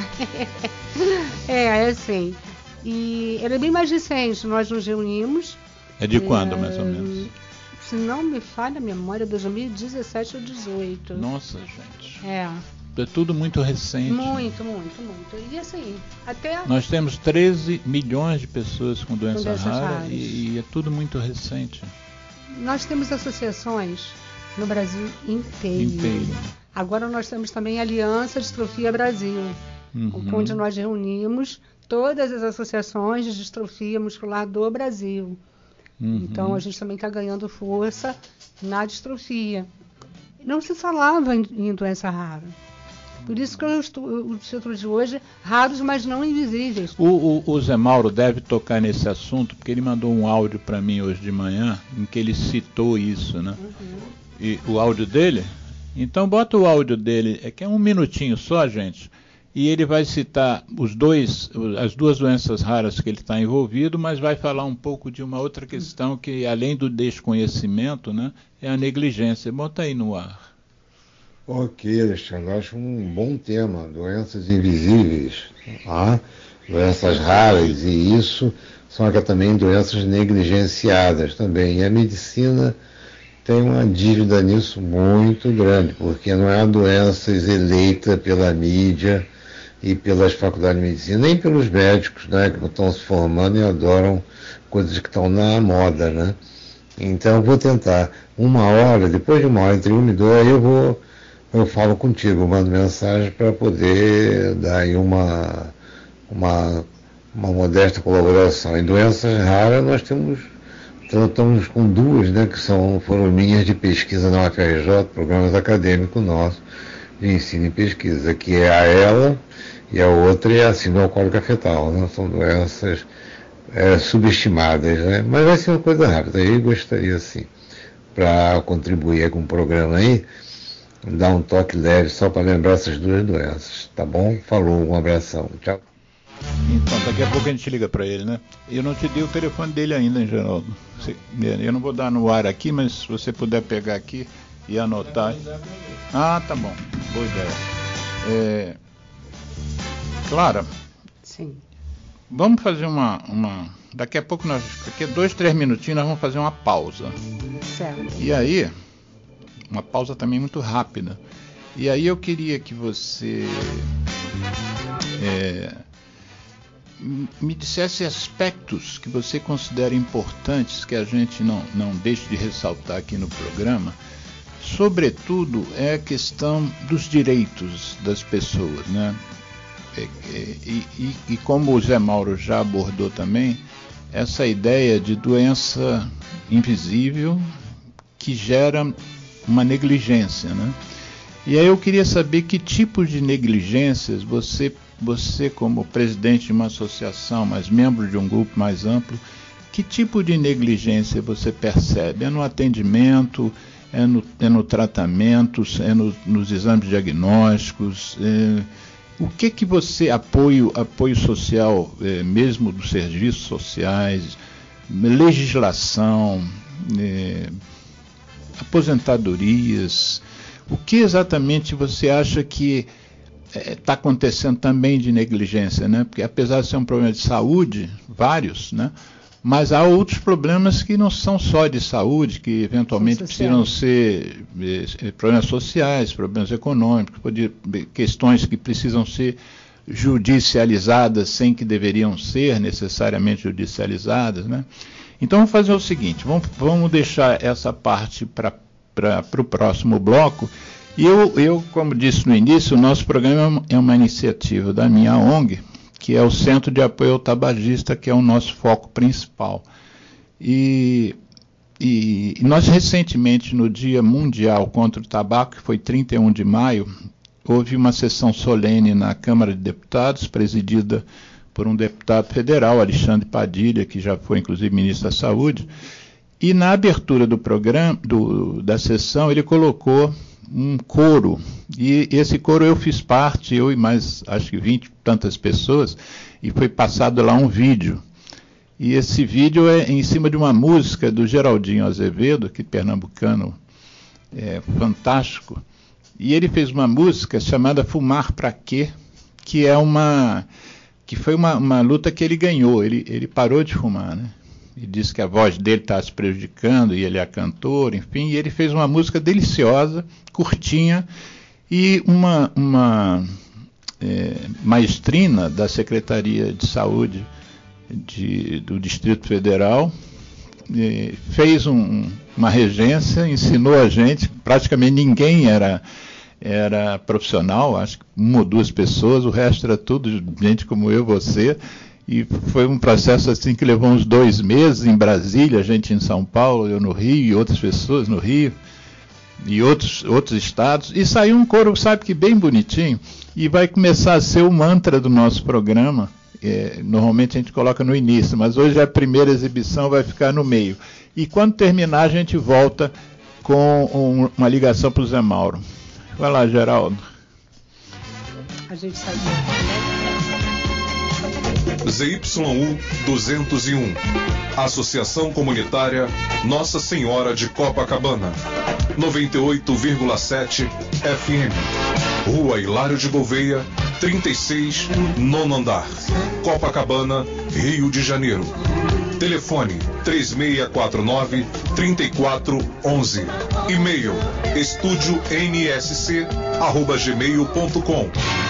é assim. E ele é bem mais recente, nós nos reunimos. É de quando, mais ou menos? Se não me falha a memória, 2017 ou 2018. Nossa, gente. É tudo muito recente. Muito. E assim, até... Nós temos 13 milhões de pessoas com doença rara e é tudo muito recente. Nós temos associações no Brasil inteiro. Agora nós temos também a Aliança Distrofia Brasil, onde nós reunimos todas as associações de distrofia muscular do Brasil. Então a gente também está ganhando força na distrofia. Não se falava em doença rara. Por isso que o título de hoje, raros, mas não invisíveis. O Zé Mauro deve tocar nesse assunto, porque ele mandou um áudio para mim hoje de manhã, em que ele citou isso, né? E o áudio dele? Então bota o áudio dele, que é 1 minutinho só, gente, e ele vai citar as duas doenças raras que ele está envolvido, mas vai falar um pouco de uma outra questão que, além do desconhecimento, né, é a negligência. Bota aí no ar. Ok, Alexandre, acho um bom tema, doenças invisíveis, doenças raras, e isso são também doenças negligenciadas também. E a medicina tem uma dívida nisso muito grande, porque não é uma doença eleita pela mídia e pelas faculdades de medicina, nem pelos médicos, né, que estão se formando e adoram coisas que estão na moda, né? Então eu vou tentar uma hora, depois de uma hora, entre 1 e 2, aí eu falo contigo, mando mensagem para poder dar aí uma modesta colaboração. Em doenças raras nós estamos com 2, né, que foram linhas de pesquisa na UFRJ, programas acadêmicos nossos de ensino e pesquisa, que é a ELA e a outra é a síndrome alcoólica fetal, né? São doenças subestimadas, né? Mas vai ser uma coisa rápida. Eu gostaria, assim, para contribuir com o programa aí, dar um toque leve só para lembrar essas 2 doenças, tá bom? Falou, um abração, tchau. Então, daqui a pouco a gente liga para ele, né? Eu não te dei o telefone dele ainda, hein, Geraldo? Eu não vou dar no ar aqui, mas se você puder pegar aqui e anotar. Ah, tá bom. Boa ideia. Clara. Sim. Vamos fazer daqui a pouco, daqui a 2, 3 minutinhos, nós vamos fazer uma pausa. Certo. E aí, uma pausa também muito rápida. E aí eu queria que você me dissesse aspectos que você considera importantes, que a gente não deixe de ressaltar aqui no programa. Sobretudo é a questão dos direitos das pessoas, né? E como o Zé Mauro já abordou também, essa ideia de doença invisível que gera uma negligência, né? E aí eu queria saber que tipo de negligências você como presidente de uma associação, mas membro de um grupo mais amplo, que tipo de negligência você percebe? É no atendimento, é no tratamento, é nos exames diagnósticos? O que você, apoio social, mesmo dos serviços sociais, legislação, aposentadorias, o que exatamente você acha que está acontecendo também de negligência, né? Porque apesar de ser um problema de saúde, vários, né? Mas há outros problemas que não são só de saúde, que eventualmente precisam ser problemas sociais, problemas econômicos, questões que precisam ser judicializadas sem que deveriam ser necessariamente judicializadas, né? Então vamos fazer o seguinte, vamos deixar essa parte para o próximo bloco. E eu, como disse no início, o nosso programa é uma iniciativa da minha ONG, que é o Centro de Apoio ao Tabagista, que é o nosso foco principal. E nós recentemente, no Dia Mundial contra o Tabaco, que foi 31 de maio, houve uma sessão solene na Câmara de Deputados, presidida por um deputado federal, Alexandre Padilha, que já foi inclusive ministro da Saúde, e na abertura do programa, da sessão, ele colocou um coro, e esse coro eu fiz parte, eu e mais acho que 20 e tantas pessoas, e foi passado lá um vídeo. E esse vídeo é em cima de uma música do Geraldinho Azevedo, que pernambucano fantástico, e ele fez uma música chamada Fumar Pra Quê, que foi uma luta que ele ganhou, ele parou de fumar, né? E disse que a voz dele estava se prejudicando, e ele é cantor, enfim, e ele fez uma música deliciosa, curtinha, e uma maestrina da Secretaria de Saúde do Distrito Federal fez uma regência, ensinou a gente, praticamente ninguém era profissional, acho que 1 ou 2 pessoas, o resto era tudo gente como eu, você. E foi um processo assim que levou uns 2 meses em Brasília, a gente em São Paulo, eu no Rio, e outras pessoas no Rio, e outros estados, e saiu um coro, sabe que bem bonitinho, e vai começar a ser o mantra do nosso programa. Normalmente a gente coloca no início, mas hoje a primeira exibição vai ficar no meio. E quando terminar a gente volta com uma ligação para o Zé Mauro. Vai lá, Geraldo. A gente sai ZYU 201, Associação Comunitária Nossa Senhora de Copacabana, 98,7 FM, Rua Hilário de Gouveia, 36, 9º andar, Copacabana, Rio de Janeiro. Telefone 3649-3411. E-mail estudionsc@gmail.com.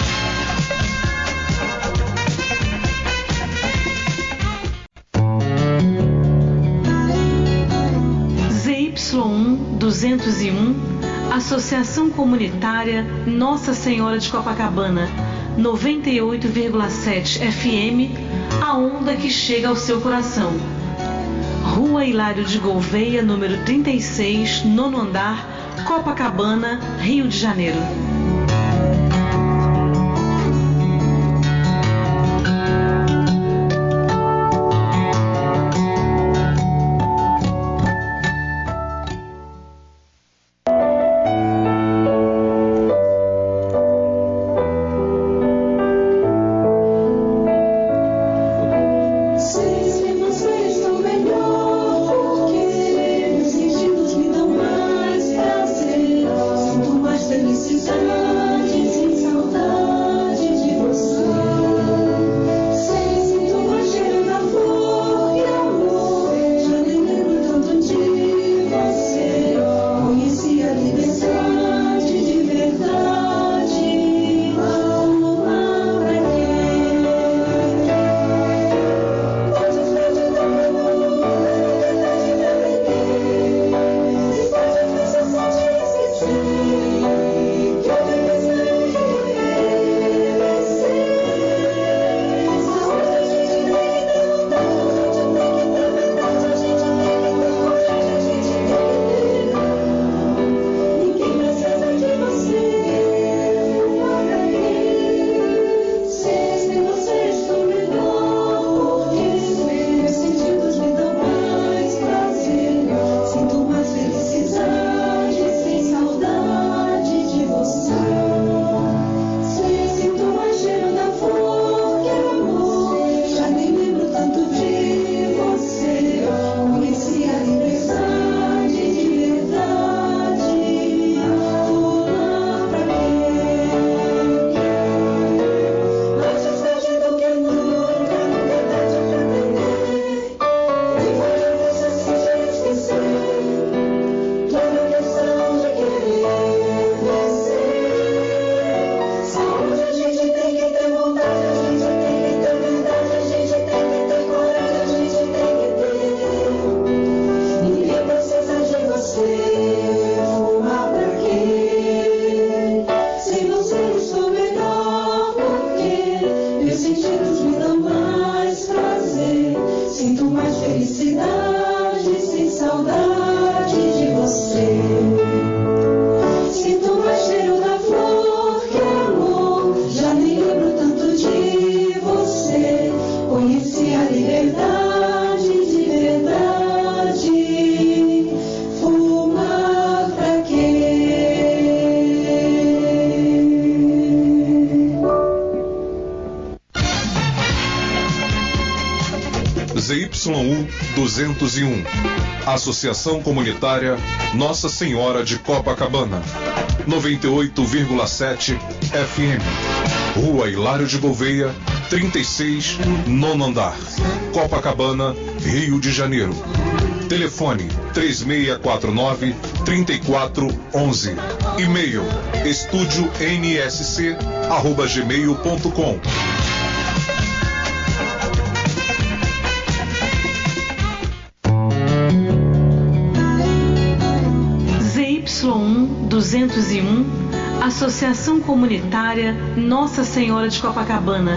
ZY1 201, Associação Comunitária Nossa Senhora de Copacabana, 98,7 FM, a onda que chega ao seu coração. Rua Hilário de Gouveia, número 36, nono andar, Copacabana, Rio de Janeiro. ZY1 201, Associação Comunitária Nossa Senhora de Copacabana, 98,7 FM, Rua Hilário de Gouveia, 36, nono andar, Copacabana, Rio de Janeiro. Telefone 3649-3411. E-mail estudionsc@gmail.com. ZY1 201, Associação Comunitária Nossa Senhora de Copacabana,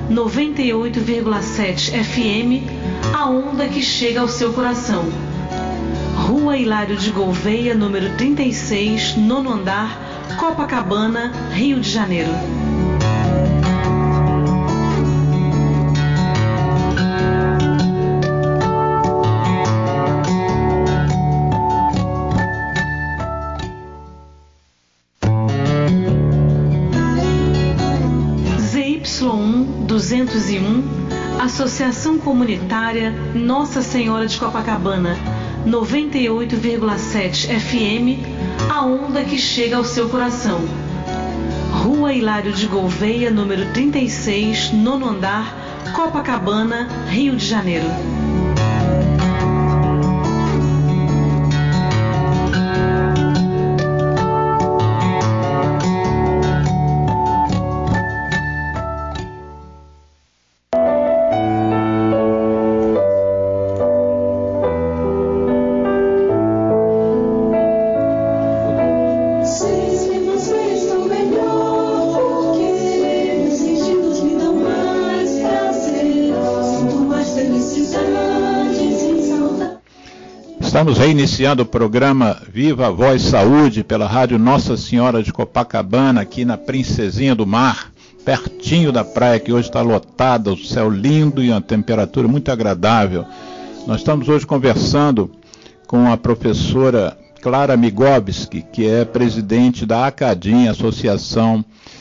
98,7 FM, a onda que chega ao seu coração. Rua Hilário de Gouveia, número 36, nono andar, Copacabana, Rio de Janeiro. ZY1 201, Associação Comunitária Nossa Senhora de Copacabana, 98,7 FM, a onda que chega ao seu coração. Rua Hilário de Gouveia, número 36, nono andar, Copacabana, Rio de Janeiro. Estamos reiniciando o programa Viva Voz Saúde pela Rádio Nossa Senhora de Copacabana, aqui na Princesinha do Mar, pertinho da praia, que hoje está lotada, o céu lindo e a temperatura muito agradável. Nós estamos hoje conversando com a professora Clara Migovski, que é presidente da ACADIM, Associação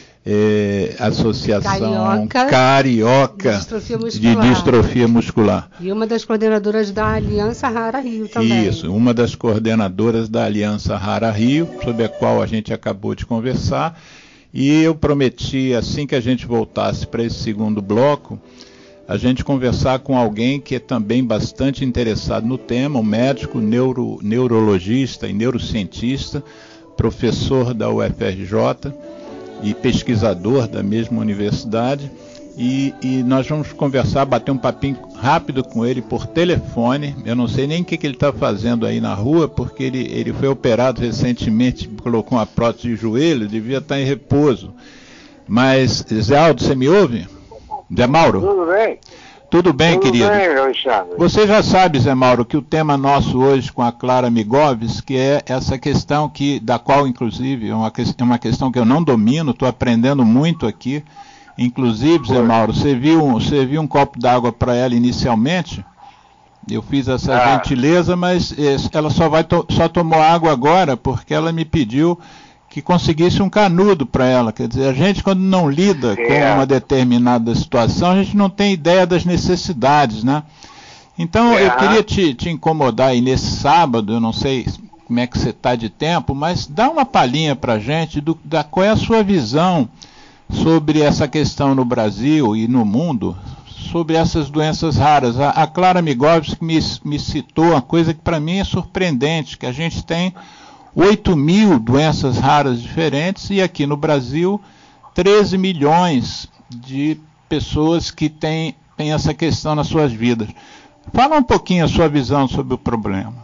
Carioca de Distrofia Muscular. E uma das coordenadoras da Aliança Rara Rio também. Isso, uma das coordenadoras da Aliança Rara Rio, sobre a qual a gente acabou de conversar. E eu prometi, assim que a gente voltasse para esse segundo bloco, a gente conversar com alguém que é também bastante interessado no tema, um médico, neurologista e neurocientista, professor da UFRJ e pesquisador da mesma universidade, e nós vamos conversar, bater um papinho rápido com ele por telefone. Eu não sei nem o que ele está fazendo aí na rua, porque ele foi operado recentemente, colocou uma prótese de joelho, devia estar em repouso. Mas, Zé Aldo, você me ouve? Zé Mauro? Tudo bem? Tudo bem, querido. Tudo bem, Alexandre. Você já sabe, Zé Mauro, que o tema nosso hoje com a Clara Migovski é essa questão da qual, inclusive, é uma questão que eu não domino, estou aprendendo muito aqui. Inclusive, Zé Mauro, você viu um copo d'água para ela inicialmente? Eu fiz essa gentileza, mas ela só tomou água agora porque ela me pediu que conseguisse um canudo para ela. Quer dizer, a gente, quando não lida com uma determinada situação, a gente não tem ideia das necessidades, né? Então, eu queria te incomodar aí nesse sábado, eu não sei como é que você está de tempo, mas dá uma palhinha para a gente qual é a sua visão sobre essa questão no Brasil e no mundo, sobre essas doenças raras. A Clara Migovski me citou uma coisa que para mim é surpreendente, que a gente tem 8.000 doenças raras diferentes e aqui no Brasil 13 milhões de pessoas que têm essa questão nas suas vidas. Fala um pouquinho a sua visão sobre o problema.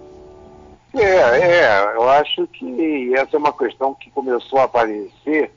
Eu acho que essa é uma questão que começou a aparecer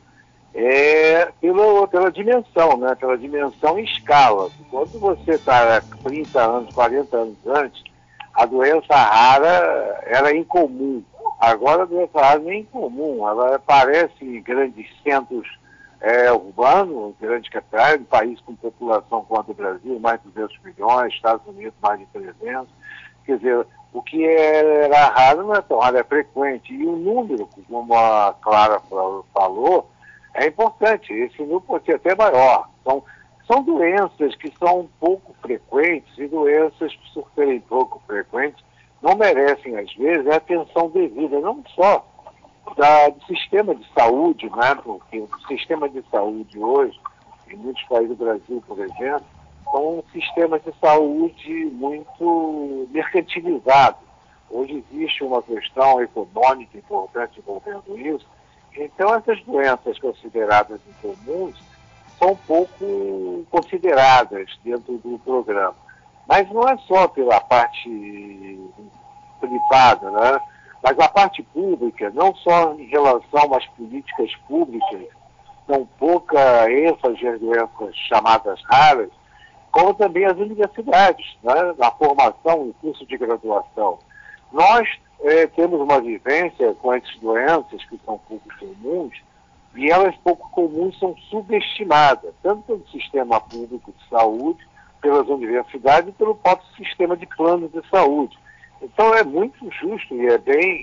pela dimensão, né? Pela dimensão em escala. Quando você está 30 anos, 40 anos antes, a doença rara era incomum. Agora a doença rara nem é incomum, ela aparece em grandes centros urbanos, grandes capitais, um país com população quanto o Brasil, mais de 200 milhões, Estados Unidos mais de 300. Quer dizer, o que era raro não é tão raro, é frequente. E o número, como a Clara falou, é importante. Esse número pode ser até maior. São doenças que são pouco frequentes e doenças que, por serem pouco frequentes, não merecem, às vezes, a atenção devida, não só do sistema de saúde, né? Porque o sistema de saúde hoje, em muitos países do Brasil, por exemplo, são sistemas de saúde muito mercantilizados. Hoje existe uma questão econômica importante envolvendo isso. Então, essas doenças consideradas incomuns são pouco consideradas dentro do programa. Mas não é só pela parte privada, né? Mas a parte pública, não só em relação às políticas públicas, com pouca ênfase às doenças chamadas raras, como também as universidades, né? Na formação e curso de graduação. Nós temos uma vivência com essas doenças que são pouco comuns, e elas pouco comuns são subestimadas, tanto pelo sistema público de saúde, pelas universidades e pelo próprio sistema de planos de saúde. Então é muito justo e é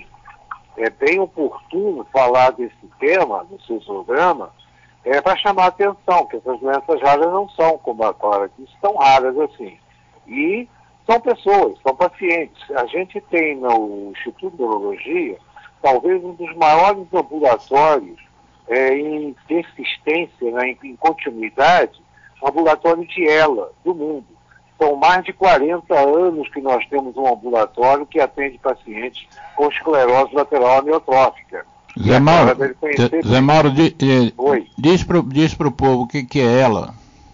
bem oportuno falar desse tema no seu programa, para chamar a atenção que essas doenças raras não são, como a Clara disse, tão raras assim. E são pessoas, são pacientes. A gente tem no Instituto de Neurologia talvez um dos maiores ambulatórios em persistência, né, em continuidade, ambulatório de ELA do mundo. São mais de 40 anos que nós temos um ambulatório que atende pacientes com esclerose lateral amiotrófica. Zé Mauro, diz para o povo o que é ELA.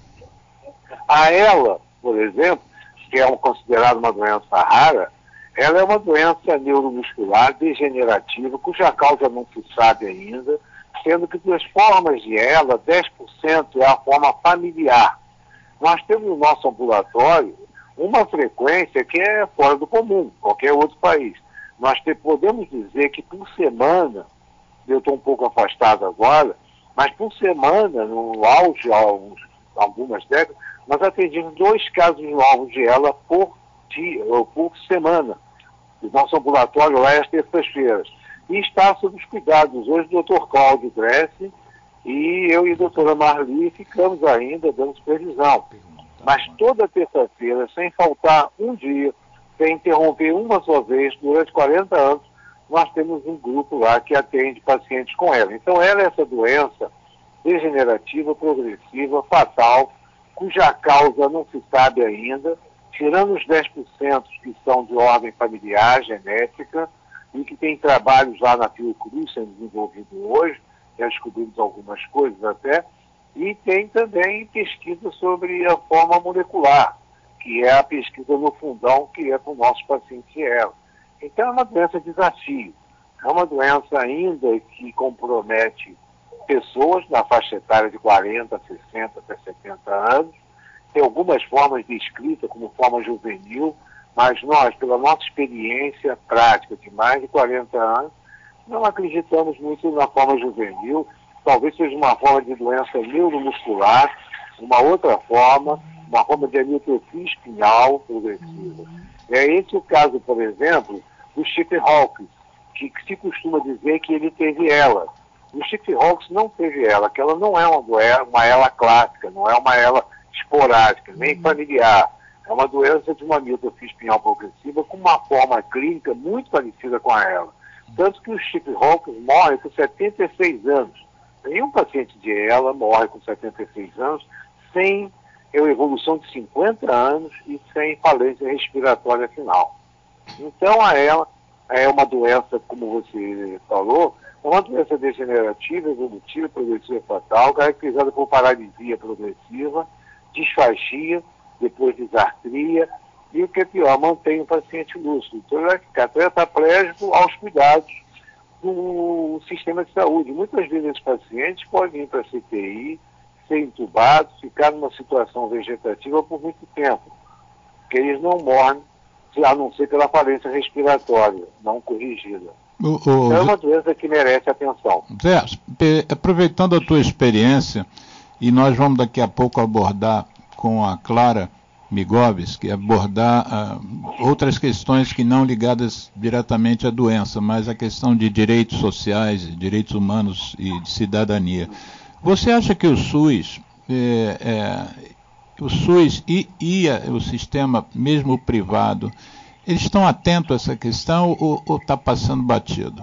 A ELA, por exemplo, que é considerada uma doença rara, ela é uma doença neuromuscular degenerativa, cuja causa não se sabe ainda, sendo que das formas de ELA, 10% é a forma familiar. Nós temos no nosso ambulatório uma frequência que é fora do comum, qualquer outro país. Nós podemos dizer que por semana, eu estou um pouco afastado agora, mas por semana, no auge, algumas décadas, nós atendemos 2 casos novos de ELA por dia, ou por semana. O nosso ambulatório lá é às terças-feiras. E está sob os cuidados hoje do Dr. Cláudio Gresse, e eu e a doutora Marli ficamos ainda dando supervisão. Mas toda terça-feira, sem faltar um dia, sem interromper uma só vez, durante 40 anos, nós temos um grupo lá que atende pacientes com ela. Então, ela é essa doença degenerativa, progressiva, fatal, cuja causa não se sabe ainda, tirando os 10% que são de ordem familiar, genética, e que tem trabalhos lá na Fiocruz sendo desenvolvido hoje, já descobrimos algumas coisas até, e tem também pesquisa sobre a forma molecular, que é a pesquisa no fundão, que é com nossos pacientes de ELA. Então é uma doença de desafio, é uma doença ainda que compromete pessoas na faixa etária de 40, 60 até 70 anos, tem algumas formas descritas como forma juvenil, mas nós, pela nossa experiência prática de mais de 40 anos, não acreditamos muito na forma juvenil. Talvez seja uma forma de doença neuromuscular, uma outra forma, uma forma de amiotropia espinhal progressiva. É esse o caso, por exemplo, do Stephen Hawking, que se costuma dizer que ele teve ELA. O Stephen Hawking não teve ELA, que ela não é uma ELA clássica, não é uma ELA esporádica, nem familiar. É uma doença de uma amiotropia espinhal progressiva com uma forma clínica muito parecida com a ELA. Tanto que o Stephen Hawking morre com 76 anos. Nenhum paciente de ELA morre com 76 anos sem evolução de 50 anos e sem falência respiratória final. Então a ELA é uma doença, como você falou, é uma doença degenerativa, evolutiva, progressiva fatal, caracterizada por paralisia progressiva, disfagia, depois disartria, e o que é pior, mantém o paciente lúcido. Então ele vai ficar tetraplégico aos cuidados do sistema de saúde. Muitas vezes esses pacientes podem ir para a CTI, ser entubados, ficar numa situação vegetativa por muito tempo, porque eles não morrem, a não ser pela falência respiratória, não corrigida. Então é uma doença que merece atenção. Zé, aproveitando a tua experiência, e nós vamos daqui a pouco abordar com a Clara Migovski, abordar outras questões que não ligadas diretamente à doença, mas a questão de direitos sociais, direitos humanos e de cidadania. Você acha que o SUS e o sistema, mesmo o privado, eles estão atentos a essa questão ou está passando batido?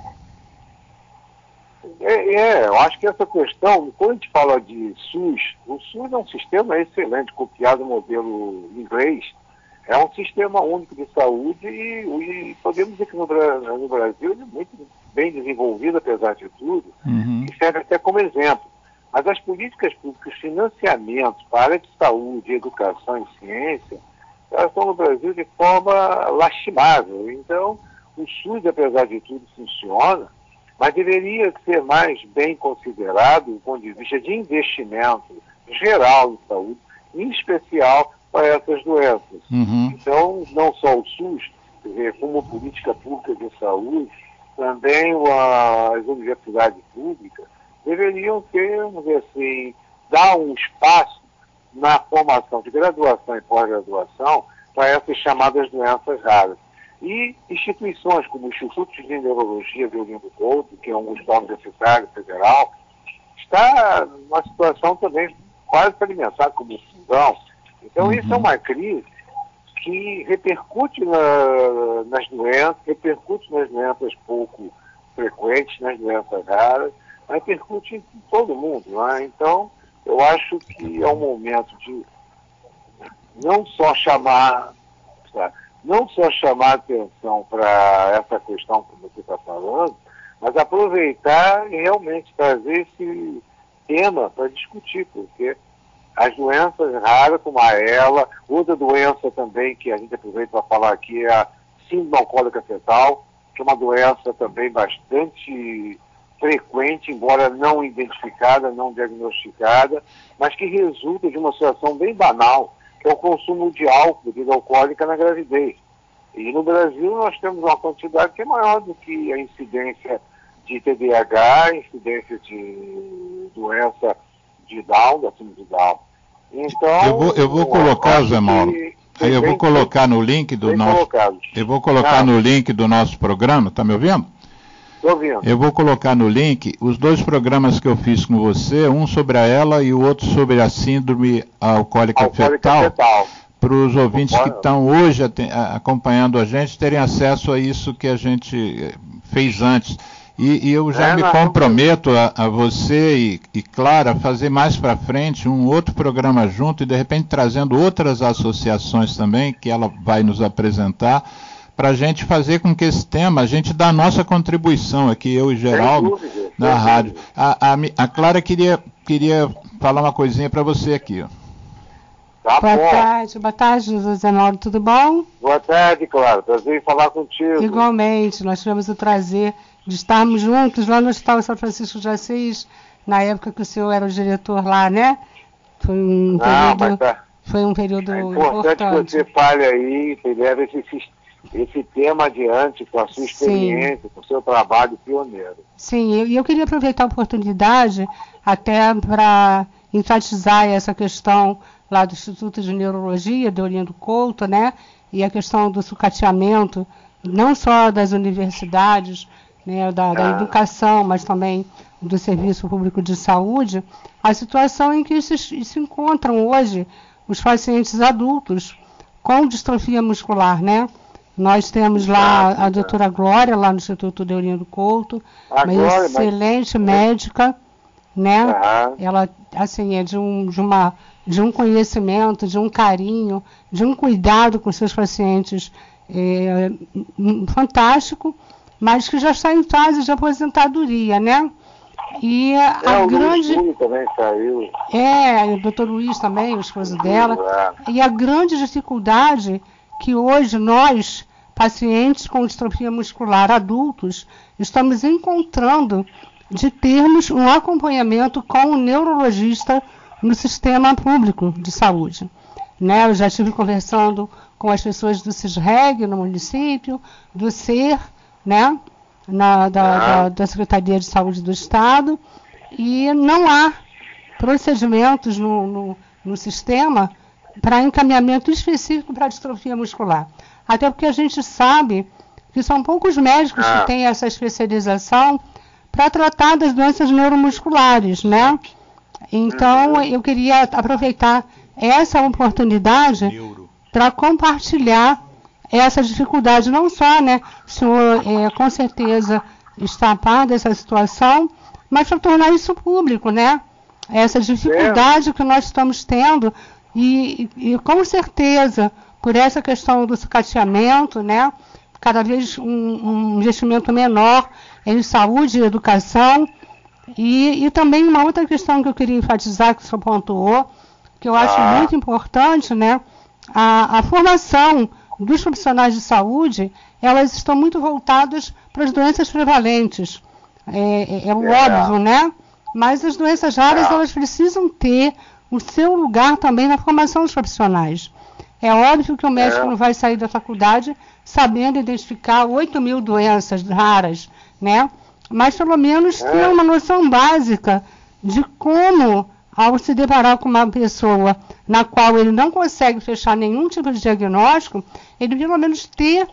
Eu acho que essa questão, quando a gente fala de SUS, o SUS é um sistema excelente, copiado do modelo inglês, é um sistema único de saúde e podemos dizer que no Brasil ele é muito bem desenvolvido, apesar de tudo, e serve até como exemplo. Mas as políticas públicas, financiamentos para a área de saúde, educação e ciência, elas estão no Brasil de forma lastimável. Então, o SUS, apesar de tudo, funciona, mas deveria ser mais bem considerado do ponto de vista de investimento geral em saúde, em especial para essas doenças. Então, não só o SUS, como política pública de saúde, também as universidades públicas deveriam ter, vamos dizer assim, dar um espaço na formação de graduação e pós-graduação para essas chamadas doenças raras. E instituições como o Instituto de Neurologia de Olinda Couto, que é um hospital universitário federal, está numa situação também quase alimentada como fundão. Então, isso é uma crise que repercute nas doenças pouco frequentes, nas doenças raras, mas repercute em todo mundo. Né? Então, eu acho que é um momento de não só chamar atenção para essa questão que você está falando, mas aproveitar e realmente trazer esse tema para discutir, porque as doenças raras, como a ELA, outra doença também que a gente aproveita para falar aqui é a síndrome alcoólica fetal, que é uma doença também bastante frequente, embora não identificada, não diagnosticada, mas que resulta de uma situação bem banal, que é o consumo de álcool, bebida alcoólica na gravidez. E no Brasil nós temos uma quantidade que é maior do que a incidência de TDAH, incidência de doença de Down, da síndrome de Down. Então, eu vou colocar, Zé Mauro. Aí eu vou colocar no link do nosso. Eu vou colocar no link do nosso programa, tá me ouvindo? Estou ouvindo. Eu vou colocar no link os 2 programas que eu fiz com você, um sobre a ela e o outro sobre a síndrome alcoólica fetal. Para os ouvintes que estão hoje acompanhando a gente terem acesso a isso que a gente fez antes. E eu já me comprometo a você e Clara a fazer mais para frente um outro programa junto e de repente trazendo outras associações também que ela vai nos apresentar para a gente fazer com que esse tema, a gente dá a nossa contribuição aqui, eu e Geraldo, na rádio. A Clara queria falar uma coisinha para você aqui. Ó. Tá boa tarde, José Mauro, tudo bom? Boa tarde, Clara, prazer em falar contigo. Igualmente, nós tivemos o prazer de estarmos juntos lá no Hospital São Francisco de Assis, na época que o senhor era o diretor lá, né? Foi um período importante. É importante que você fale aí, que leve esse tema adiante com a sua experiência, com o seu trabalho pioneiro. Sim, e eu queria aproveitar a oportunidade até para enfatizar essa questão lá do Instituto de Neurologia, de Deolindo Couto, né? E a questão do sucateamento, não só das universidades, né, da educação, mas também do Serviço Público de Saúde, a situação em que se encontram hoje os pacientes adultos com distrofia muscular, né? Nós temos lá a doutora Glória, lá no Instituto Deolindo Couto, uma excelente médica, né? Ela, assim, é de um conhecimento, de um carinho, de um cuidado com seus pacientes fantástico, mas que já está em fase de aposentadoria, né? E a grande... Luiz também saiu. O doutor Luiz também, o esposo dela. E a grande dificuldade que hoje nós, pacientes com distrofia muscular adultos, estamos encontrando de termos um acompanhamento com o neurologista no sistema público de saúde. Né? Eu já estive conversando com as pessoas do CISREG no município, do SER, né? Da Secretaria de Saúde do Estado, e não há procedimentos no sistema para encaminhamento específico para distrofia muscular. Até porque a gente sabe que são poucos médicos que têm essa especialização para tratar das doenças neuromusculares, né? Então, eu queria aproveitar essa oportunidade para compartilhar essa dificuldade, não só, né, o senhor com certeza está a par dessa situação, mas para tornar isso público, né? Essa dificuldade que nós estamos tendo e com certeza, por essa questão do sucateamento, né, cada vez um investimento menor em saúde e educação, e também uma outra questão que eu queria enfatizar, que o senhor pontuou, que eu acho muito importante, né, a formação dos profissionais de saúde, elas estão muito voltadas para as doenças prevalentes. É óbvio, né? Mas as doenças raras, elas precisam ter o seu lugar também na formação dos profissionais. É óbvio que o médico não vai sair da faculdade sabendo identificar 8.000 doenças raras, né? Mas pelo menos ter uma noção básica de como, ao se deparar com uma pessoa na qual ele não consegue fechar nenhum tipo de diagnóstico, ele pelo menos ter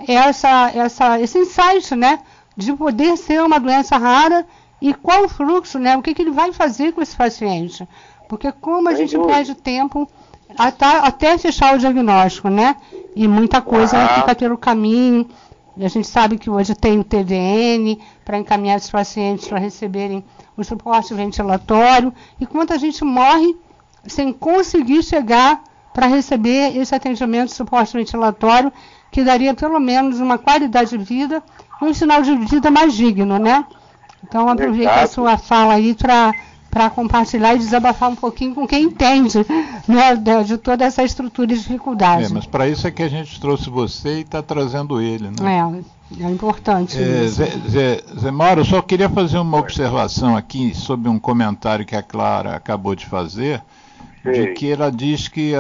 esse insight, né, de poder ser uma doença rara e qual o fluxo, né, o que ele vai fazer com esse paciente. Porque como a gente perde tempo até fechar o diagnóstico, né, e muita coisa fica pelo caminho. E a gente sabe que hoje tem o TVN para encaminhar os pacientes para receberem o suporte ventilatório, e quanta gente morre sem conseguir chegar para receber esse atendimento de suporte ventilatório, que daria pelo menos uma qualidade de vida, um sinal de vida mais digno, né? Então, aproveito a sua fala aí para compartilhar e desabafar um pouquinho com quem entende, né, de toda essa estrutura e dificuldade. Mas para isso é que a gente trouxe você e está trazendo ele, né? É importante. Zé Mauro, eu só queria fazer uma observação aqui sobre um comentário que a Clara acabou de fazer, de que ela diz que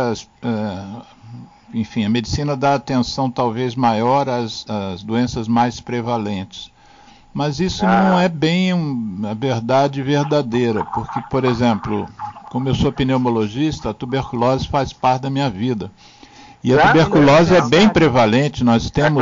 enfim, a medicina dá atenção talvez maior às doenças mais prevalentes. Mas isso não é bem a verdade verdadeira, porque, por exemplo, como eu sou pneumologista, a tuberculose faz parte da minha vida. E a tuberculose é bem prevalente, nós temos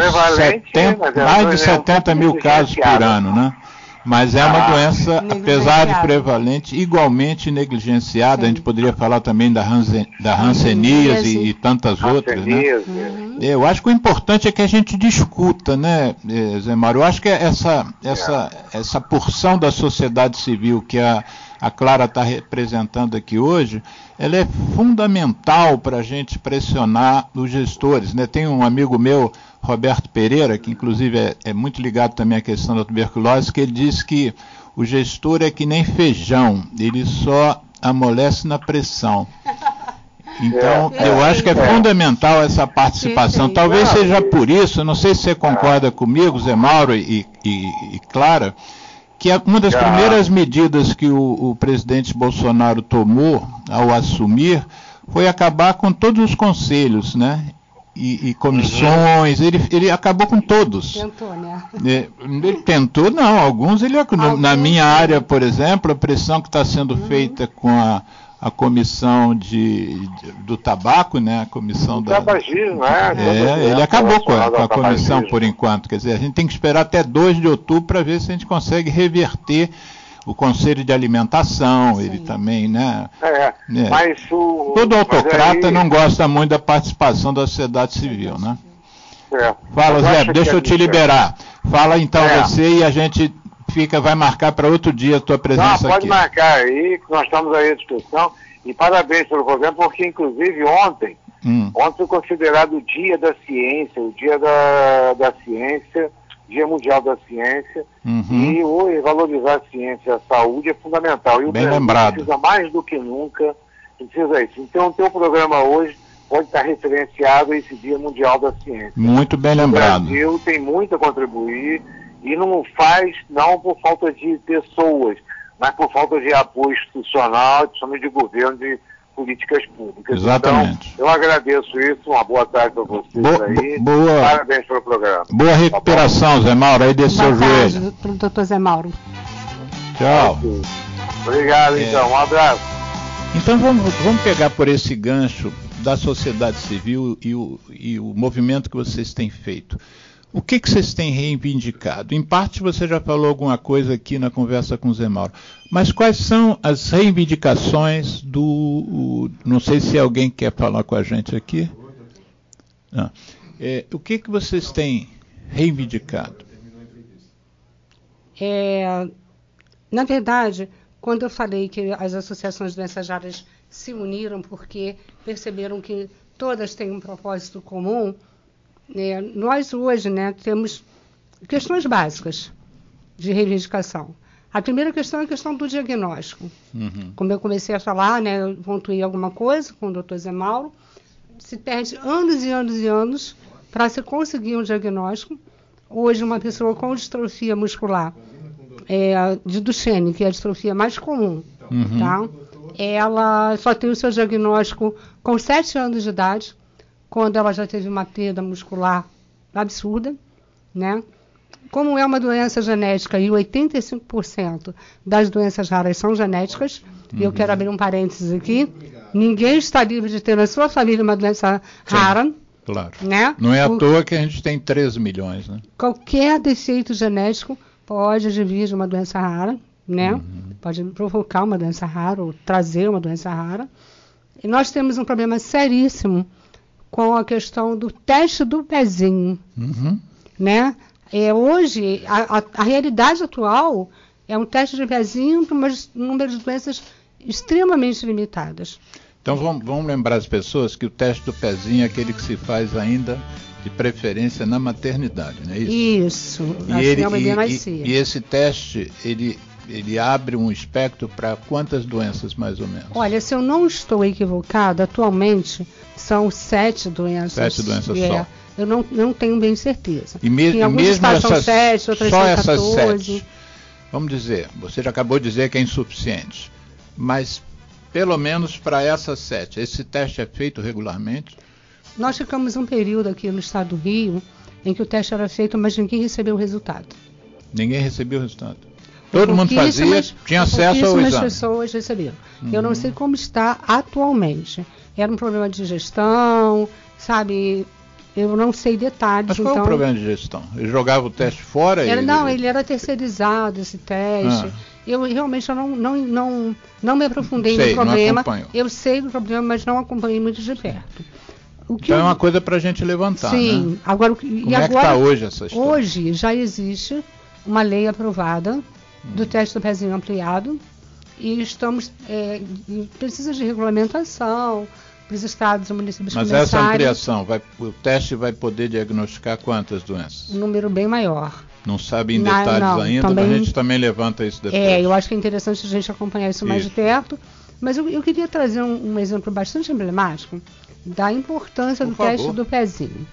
mais de 70 mil casos por ano, né? Mas é uma doença, apesar de prevalente, igualmente negligenciada. A gente poderia falar também da hanseníase e tantas outras, né? Eu acho que o importante é que a gente discuta, né, Zé Mauro? Eu acho que essa porção da sociedade civil que a Clara está representando aqui hoje, ela é fundamental para a gente pressionar os gestores, né? Tem um amigo meu, Roberto Pereira, que inclusive é muito ligado também à questão da tuberculose, que ele diz que o gestor é que nem feijão, ele só amolece na pressão. Então, eu acho que é fundamental essa participação. Talvez seja por isso, não sei se você concorda comigo, Zé Mauro e Clara, que uma das primeiras medidas que o presidente Bolsonaro tomou ao assumir foi acabar com todos os conselhos, né? E comissões, ele acabou com todos. Tentou, né? Ele tentou, não, alguns na minha área, por exemplo, a pressão que está sendo feita com a comissão do tabaco, né? A comissão do tabagismo, ele acabou com a comissão por enquanto. Quer dizer, a gente tem que esperar até 2 de outubro para ver se a gente consegue reverter o Conselho de Alimentação. Ele também, né? Mas todo autocrata não gosta muito da participação da sociedade civil, né? Fala, Zé, deixa eu te liberar. Fala então você e a gente vai marcar para outro dia a tua presença aqui. Pode marcar aí, que nós estamos aí à discussão. E parabéns pelo programa, porque inclusive ontem foi considerado o Dia da Ciência, o Dia da Ciência, Dia Mundial da Ciência, e hoje valorizar a ciência e a saúde é fundamental. E o Bem lembrado. Precisa mais do que nunca, precisa isso. Então o teu programa hoje pode estar referenciado a esse Dia Mundial da Ciência. Muito bem lembrado. O Brasil tem muito a contribuir, e não faz, não por falta de pessoas, mas por falta de apoio institucional, principalmente de governo, de políticas públicas. Exatamente. Então, eu agradeço isso, uma boa tarde para vocês aí. Parabéns pelo programa. Boa recuperação, Zé Mauro, aí desse seu joelho. Para o doutor Zé Mauro. Tchau. Obrigado, então. Um abraço. Então, vamos pegar por esse gancho da sociedade civil e o movimento que vocês têm feito. O que vocês têm reivindicado? Em parte você já falou alguma coisa aqui na conversa com o Zé Mauro, mas quais são as reivindicações não sei se alguém quer falar com a gente aqui. Não. O que vocês têm reivindicado? Na verdade, quando eu falei que as associações de doenças raras se uniram porque perceberam que todas têm um propósito comum, nós hoje, né, temos questões básicas de reivindicação. A primeira questão é a questão do diagnóstico. Como eu comecei a falar, né, eu pontuei alguma coisa com o Dr. Zé Mauro, se perde anos e anos e anos para se conseguir um diagnóstico. Hoje, uma pessoa com distrofia muscular de Duchenne, que é a distrofia mais comum, tá? Ela só tem o seu diagnóstico com 7 anos de idade, quando ela já teve uma perda muscular absurda, né? Como é uma doença genética e 85% das doenças raras são genéticas, e eu quero abrir um parênteses aqui, ninguém está livre de ter na sua família uma doença rara. Claro. Né? Não é à toa que a gente tem 13 milhões, né? Qualquer defeito genético pode advir de uma doença rara, né? Pode provocar uma doença rara ou trazer uma doença rara. E nós temos um problema seríssimo com a questão do teste do pezinho, né? Hoje, a realidade atual é um teste de pezinho para um número de doenças extremamente limitadas. Então vamos lembrar as pessoas que o teste do pezinho é aquele que se faz ainda de preferência na maternidade, não é isso? Isso. E esse teste, ele abre um espectro para quantas doenças mais ou menos? Olha, se eu não estou equivocada, atualmente são 7 doenças. 7 doenças só. Eu não tenho bem certeza. E mesmo são 7, outras só são essas 14. 7, vamos dizer, você já acabou de dizer que é insuficiente, mas pelo menos para essas 7. Esse teste é feito regularmente? Nós ficamos um período aqui no estado do Rio em que o teste era feito, mas ninguém recebeu o resultado. Ninguém recebeu o resultado? Todo mundo fazia, tinha acesso ao exame? Pessoas receberam. Eu não sei como está atualmente. Era um problema de gestão, sabe? Eu não sei detalhes. Mas qual é o problema de gestão? Ele jogava o teste fora? Ele era terceirizado, esse teste. Eu realmente não me aprofundei no problema. Eu sei do problema, mas não acompanhei muito de perto. Então é uma coisa para a gente levantar, sim, né? Agora, como é que está hoje essa história? Hoje já existe uma lei aprovada do teste do pezinho ampliado e estamos precisa de regulamentação para os estados e municípios começarem. Mas essa ampliação, o teste vai poder diagnosticar quantas doenças? Um número bem maior. Não sabe em detalhes ainda, mas a gente também levanta isso depois. Eu acho que é interessante a gente acompanhar isso mais de perto. Mas eu queria trazer um exemplo bastante emblemático da importância do teste do pezinho.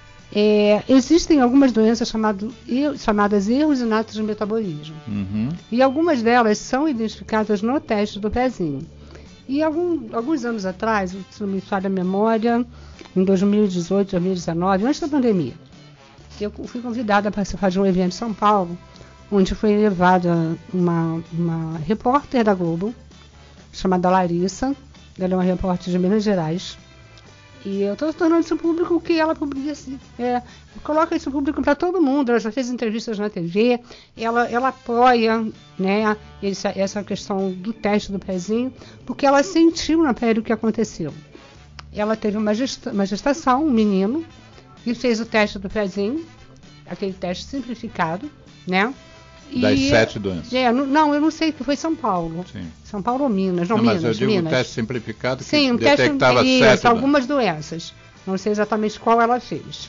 Existem algumas doenças chamadas erros inatos de metabolismo. E algumas delas são identificadas no teste do pezinho. E alguns anos atrás, se não me falha a memória, em 2018, 2019, antes da pandemia, eu fui convidada a participar de um evento em São Paulo, onde foi levada uma repórter da Globo, chamada Larissa. Ela é uma repórter de Minas Gerais. E eu estou tornando isso público que ela publica, coloca isso público para todo mundo. Ela já fez entrevistas na TV, ela apoia, né, essa questão do teste do pezinho, porque ela sentiu na pele o que aconteceu. Ela teve uma gestação, um menino, e fez o teste do pezinho, aquele teste simplificado, né? Das 7 doenças. Não, eu não sei, que foi São Paulo. Sim. São Paulo ou Minas, Minas. Mas eu digo Minas. O teste simplificado que sim, detectava 7 algumas doenças. Não sei exatamente qual ela fez.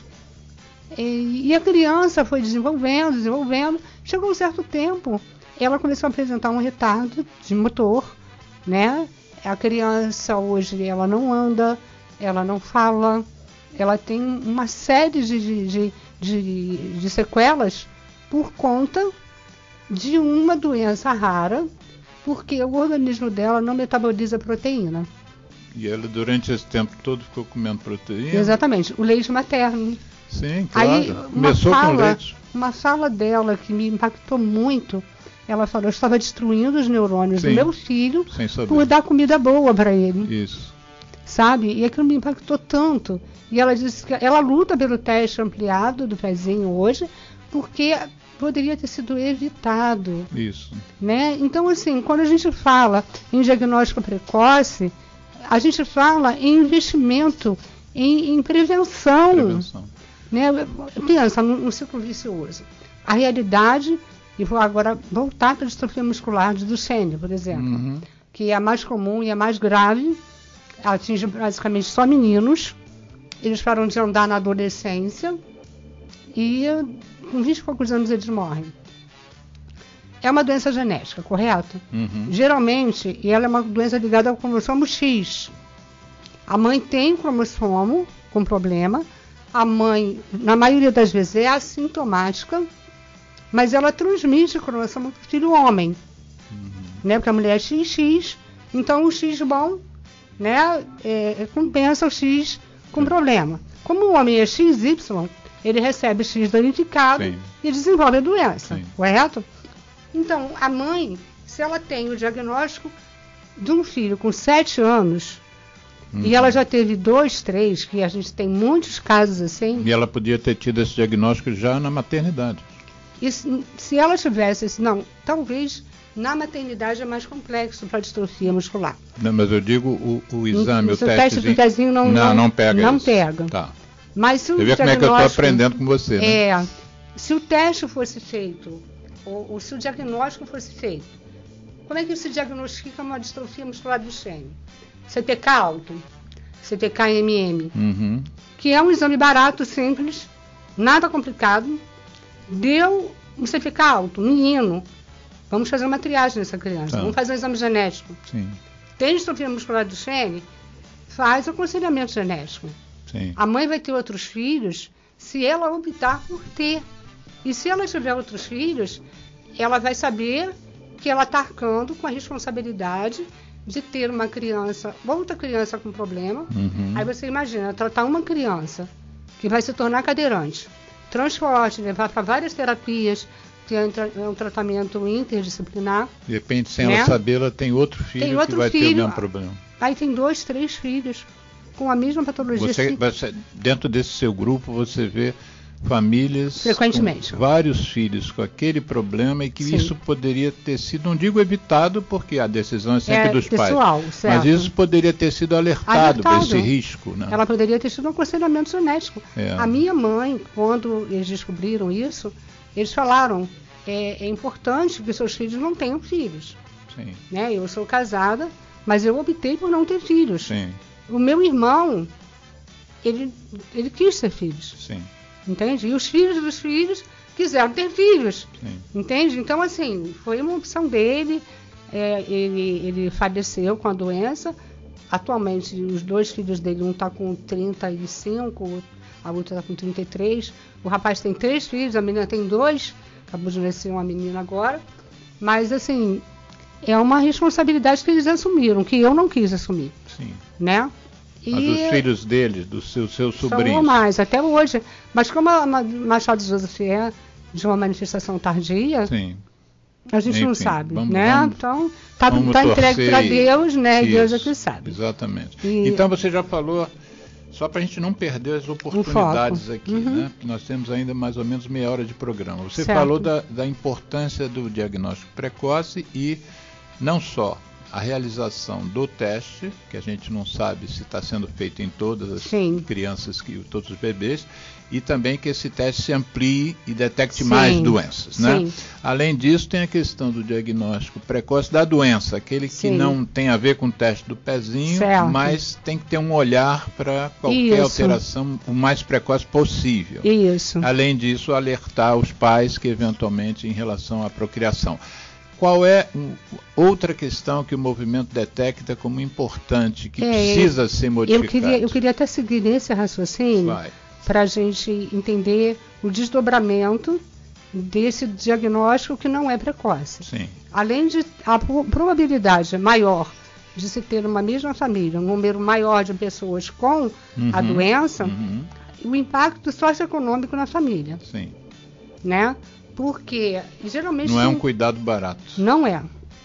E a criança foi desenvolvendo. Chegou um certo tempo, ela começou a apresentar um retardo de motor, né? A criança hoje, ela não anda, ela não fala, ela tem uma série de sequelas por conta de uma doença rara, porque o organismo dela não metaboliza proteína. E ela, durante esse tempo todo, ficou comendo proteína? Exatamente, o leite materno. Sim, claro. Aí, começou com leite. Uma fala dela que me impactou muito, ela falou: eu estava destruindo os neurônios do meu filho por dar comida boa para ele. Isso. Sabe? E aquilo me impactou tanto. E ela disse que ela luta pelo teste ampliado do pezinho hoje, porque poderia ter sido evitado. Isso. Né? Então, assim, quando a gente fala em diagnóstico precoce, a gente fala em investimento, em prevenção. Né? Pensa no ciclo vicioso. A realidade, e vou agora voltar para a distrofia muscular de Duchenne, por exemplo, que é a mais comum e a mais grave, atinge basicamente só meninos. Eles param de andar na adolescência e com 20 e poucos anos eles morrem. É uma doença genética, correto? Geralmente, ela é uma doença ligada ao cromossomo X. A mãe tem cromossomo com problema. A mãe, na maioria das vezes, é assintomática, mas ela transmite o cromossomo para o filho homem. Né? Porque a mulher é XX, então o X bom, né, compensa o X com problema. Como o homem é XY, ele recebe X danificado e desenvolve a doença, correto? Então, a mãe, se ela tem o diagnóstico de um filho com 7 anos, e ela já teve 2, 3, que a gente tem muitos casos assim. E ela podia ter tido esse diagnóstico já na maternidade. E se ela tivesse, não, talvez na maternidade é mais complexo para a distrofia muscular. Não, mas eu digo o exame, o teste do pezinho não pega não isso. Pega. Tá. Mas se o você vê como é que eu estou aprendendo com você, né? Se o teste fosse feito, ou se o diagnóstico fosse feito, como é que se diagnostica uma distrofia muscular do Duchenne? CTK alto, CTK-MM, que é um exame barato, simples, nada complicado. Deu um CTK alto, menino, vamos fazer uma triagem nessa criança, vamos fazer um exame genético. Sim. Tem distrofia muscular do Duchenne, faz o aconselhamento genético. Sim. A mãe vai ter outros filhos se ela optar por ter. E se ela tiver outros filhos, ela vai saber que ela está arcando com a responsabilidade de ter uma criança, outra criança com problema. Aí você imagina, tratar uma criança que vai se tornar cadeirante, transporte, levar para várias terapias, que é um tratamento interdisciplinar. De repente, sem ela saber, ela tem outro filho que vai ter o mesmo problema. Aí tem 2, 3 filhos com a mesma patologia. Você, dentro desse seu grupo, você vê famílias frequentemente com vários filhos com aquele problema e que isso poderia ter sido, não digo evitado, porque a decisão é sempre dos pessoal, pais, certo. mas isso poderia ter sido alertado para esse risco, né? Ela poderia ter tido um aconselhamento genético. A minha mãe, quando eles descobriram isso, eles falaram, é importante que seus filhos não tenham filhos. Sim. Né? Eu sou casada, mas eu optei por não ter filhos. Sim. O meu irmão, ele quis ter filhos. Sim. Entende? E os filhos dos filhos quiseram ter filhos. Sim. Entende? Então, assim, foi uma opção dele. Ele faleceu com a doença. Atualmente, os 2 filhos dele, um está com 35, a outra está com 33. O rapaz tem 3 filhos, a menina tem 2. Acabou de nascer uma menina agora. Mas, assim, é uma responsabilidade que eles assumiram, que eu não quis assumir. Sim. Né? E dos filhos deles, dos seus sobrinhos. São mais, até hoje. Mas como a Machado Joseph é de uma manifestação tardia, sim. A gente não sabe, vamos, né? Então, tá entregue para Deus, né? E Deus é que sabe. Exatamente. Então, você já falou, só para a gente não perder as oportunidades aqui, né? Nós temos ainda mais ou menos meia hora de programa. Você falou da importância do diagnóstico precoce e não só a realização do teste, que a gente não sabe se está sendo feito em todas as crianças, todos os bebês, e também que esse teste se amplie e detecte mais doenças, né? Além disso, tem a questão do diagnóstico precoce da doença, aquele que não tem a ver com o teste do pezinho, mas tem que ter um olhar para qualquer alteração o mais precoce possível. Isso. Além disso, alertar os pais que eventualmente em relação à procriação. Qual é outra questão que o movimento detecta como importante, que precisa ser modificada? Eu queria até seguir nesse raciocínio para a gente entender o desdobramento desse diagnóstico que não é precoce. Sim. Além de a probabilidade maior de se ter uma mesma família, um número maior de pessoas com a doença, o impacto socioeconômico na família. Sim. Né? Porque geralmente não é um cuidado barato. Não é.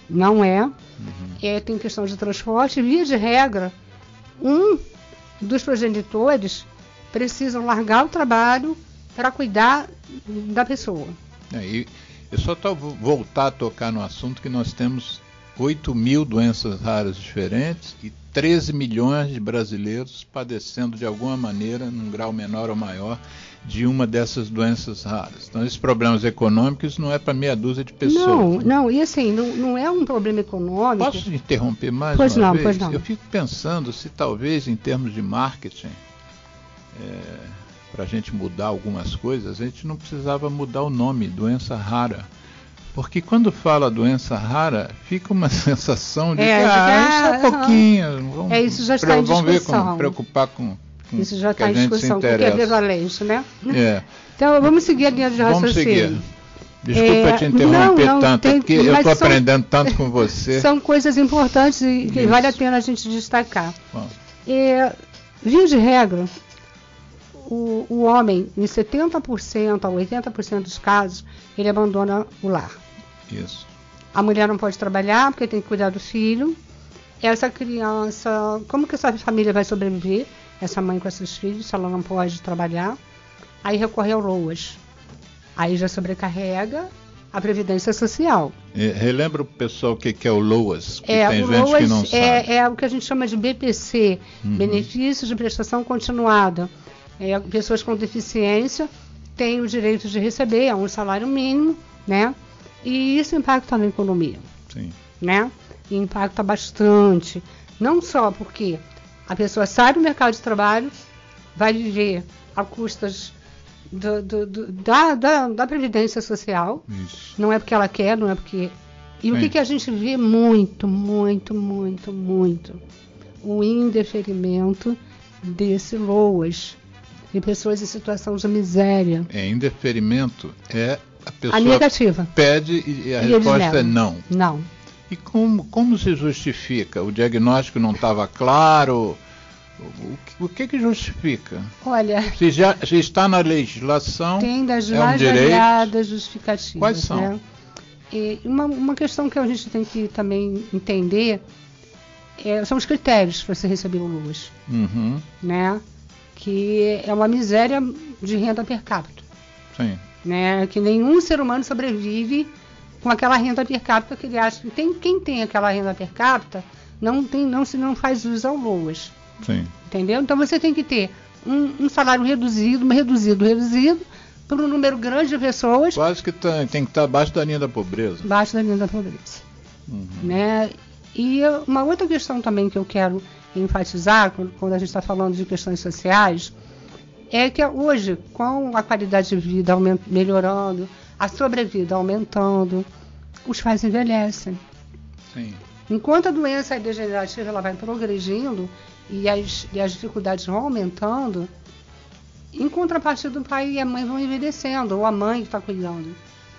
Tem questão de transporte. Via de regra, um dos progenitores precisam largar o trabalho para cuidar da pessoa. E eu só voltar a tocar no assunto que nós temos 8 mil doenças raras diferentes e 13 milhões de brasileiros padecendo de alguma maneira, num grau menor ou maior, de uma dessas doenças raras. Então, esses problemas econômicos não é para meia dúzia de pessoas. Não, e assim, não é um problema econômico. Posso interromper mais uma vez? Pois não. Eu fico pensando se talvez em termos de marketing, para a gente mudar algumas coisas, a gente não precisava mudar o nome, doença rara. Porque quando fala doença rara, fica uma sensação de isso é pouquinho. Isso já está em discussão. Vamos ver como preocupar com isso já está em discussão, porque é prevalente, né? Então, vamos seguir a linha de raciocínio. Vamos seguir. Desculpa te interromper tanto, porque eu estou aprendendo tanto com você. São coisas importantes e que vale a pena a gente destacar. Via de regra, o homem, em 70% a 80% dos casos, ele abandona o lar. Isso. A mulher não pode trabalhar porque tem que cuidar do filho. Essa criança, como que essa família vai sobreviver? Essa mãe com esses filhos, se ela não pode trabalhar, aí recorre ao LOAS. Aí já sobrecarrega a Previdência Social. Relembra o pessoal o que é o LOAS, que tem gente que não sabe. É o que a gente chama de BPC, Benefícios de Prestação Continuada. Pessoas com deficiência têm o direito de receber um salário mínimo, né? E isso impacta na economia. Sim. Né? E impacta bastante. Não só porque a pessoa sai do mercado de trabalho, vai viver a custas da Previdência Social. Isso. Não é porque ela quer, não é porque... E o que a gente vê muito? O indeferimento desse LOAS. De pessoas em situação de miséria. Indeferimento é a pessoa a negativa. pede e a resposta é não. Não. E como se justifica? O diagnóstico não estava claro? O que justifica? Olha, se está na legislação, tem das é mais variadas justificativas. Quais são? Né? E uma questão que a gente tem que também entender são os critérios para você receber o LOAS. Uhum. Né? Que é uma miséria de renda per capita. Sim. Né? Que nenhum ser humano sobrevive com aquela renda per capita que ele acha. Quem tem aquela renda per capita não faz uso ao LOAS. Sim. Entendeu? Então você tem que ter um salário reduzido para um número grande de pessoas. Quase que tem que estar abaixo da linha da pobreza. Abaixo da linha da pobreza. Uhum. Né? E uma outra questão também que eu quero enfatizar, quando a gente está falando de questões sociais, é que hoje, com a qualidade de vida melhorando, a sobrevida aumentando, os pais envelhecem. Sim. Enquanto a doença degenerativa ela vai progredindo e as dificuldades vão aumentando, em contrapartida o pai e a mãe vão envelhecendo, ou a mãe está cuidando.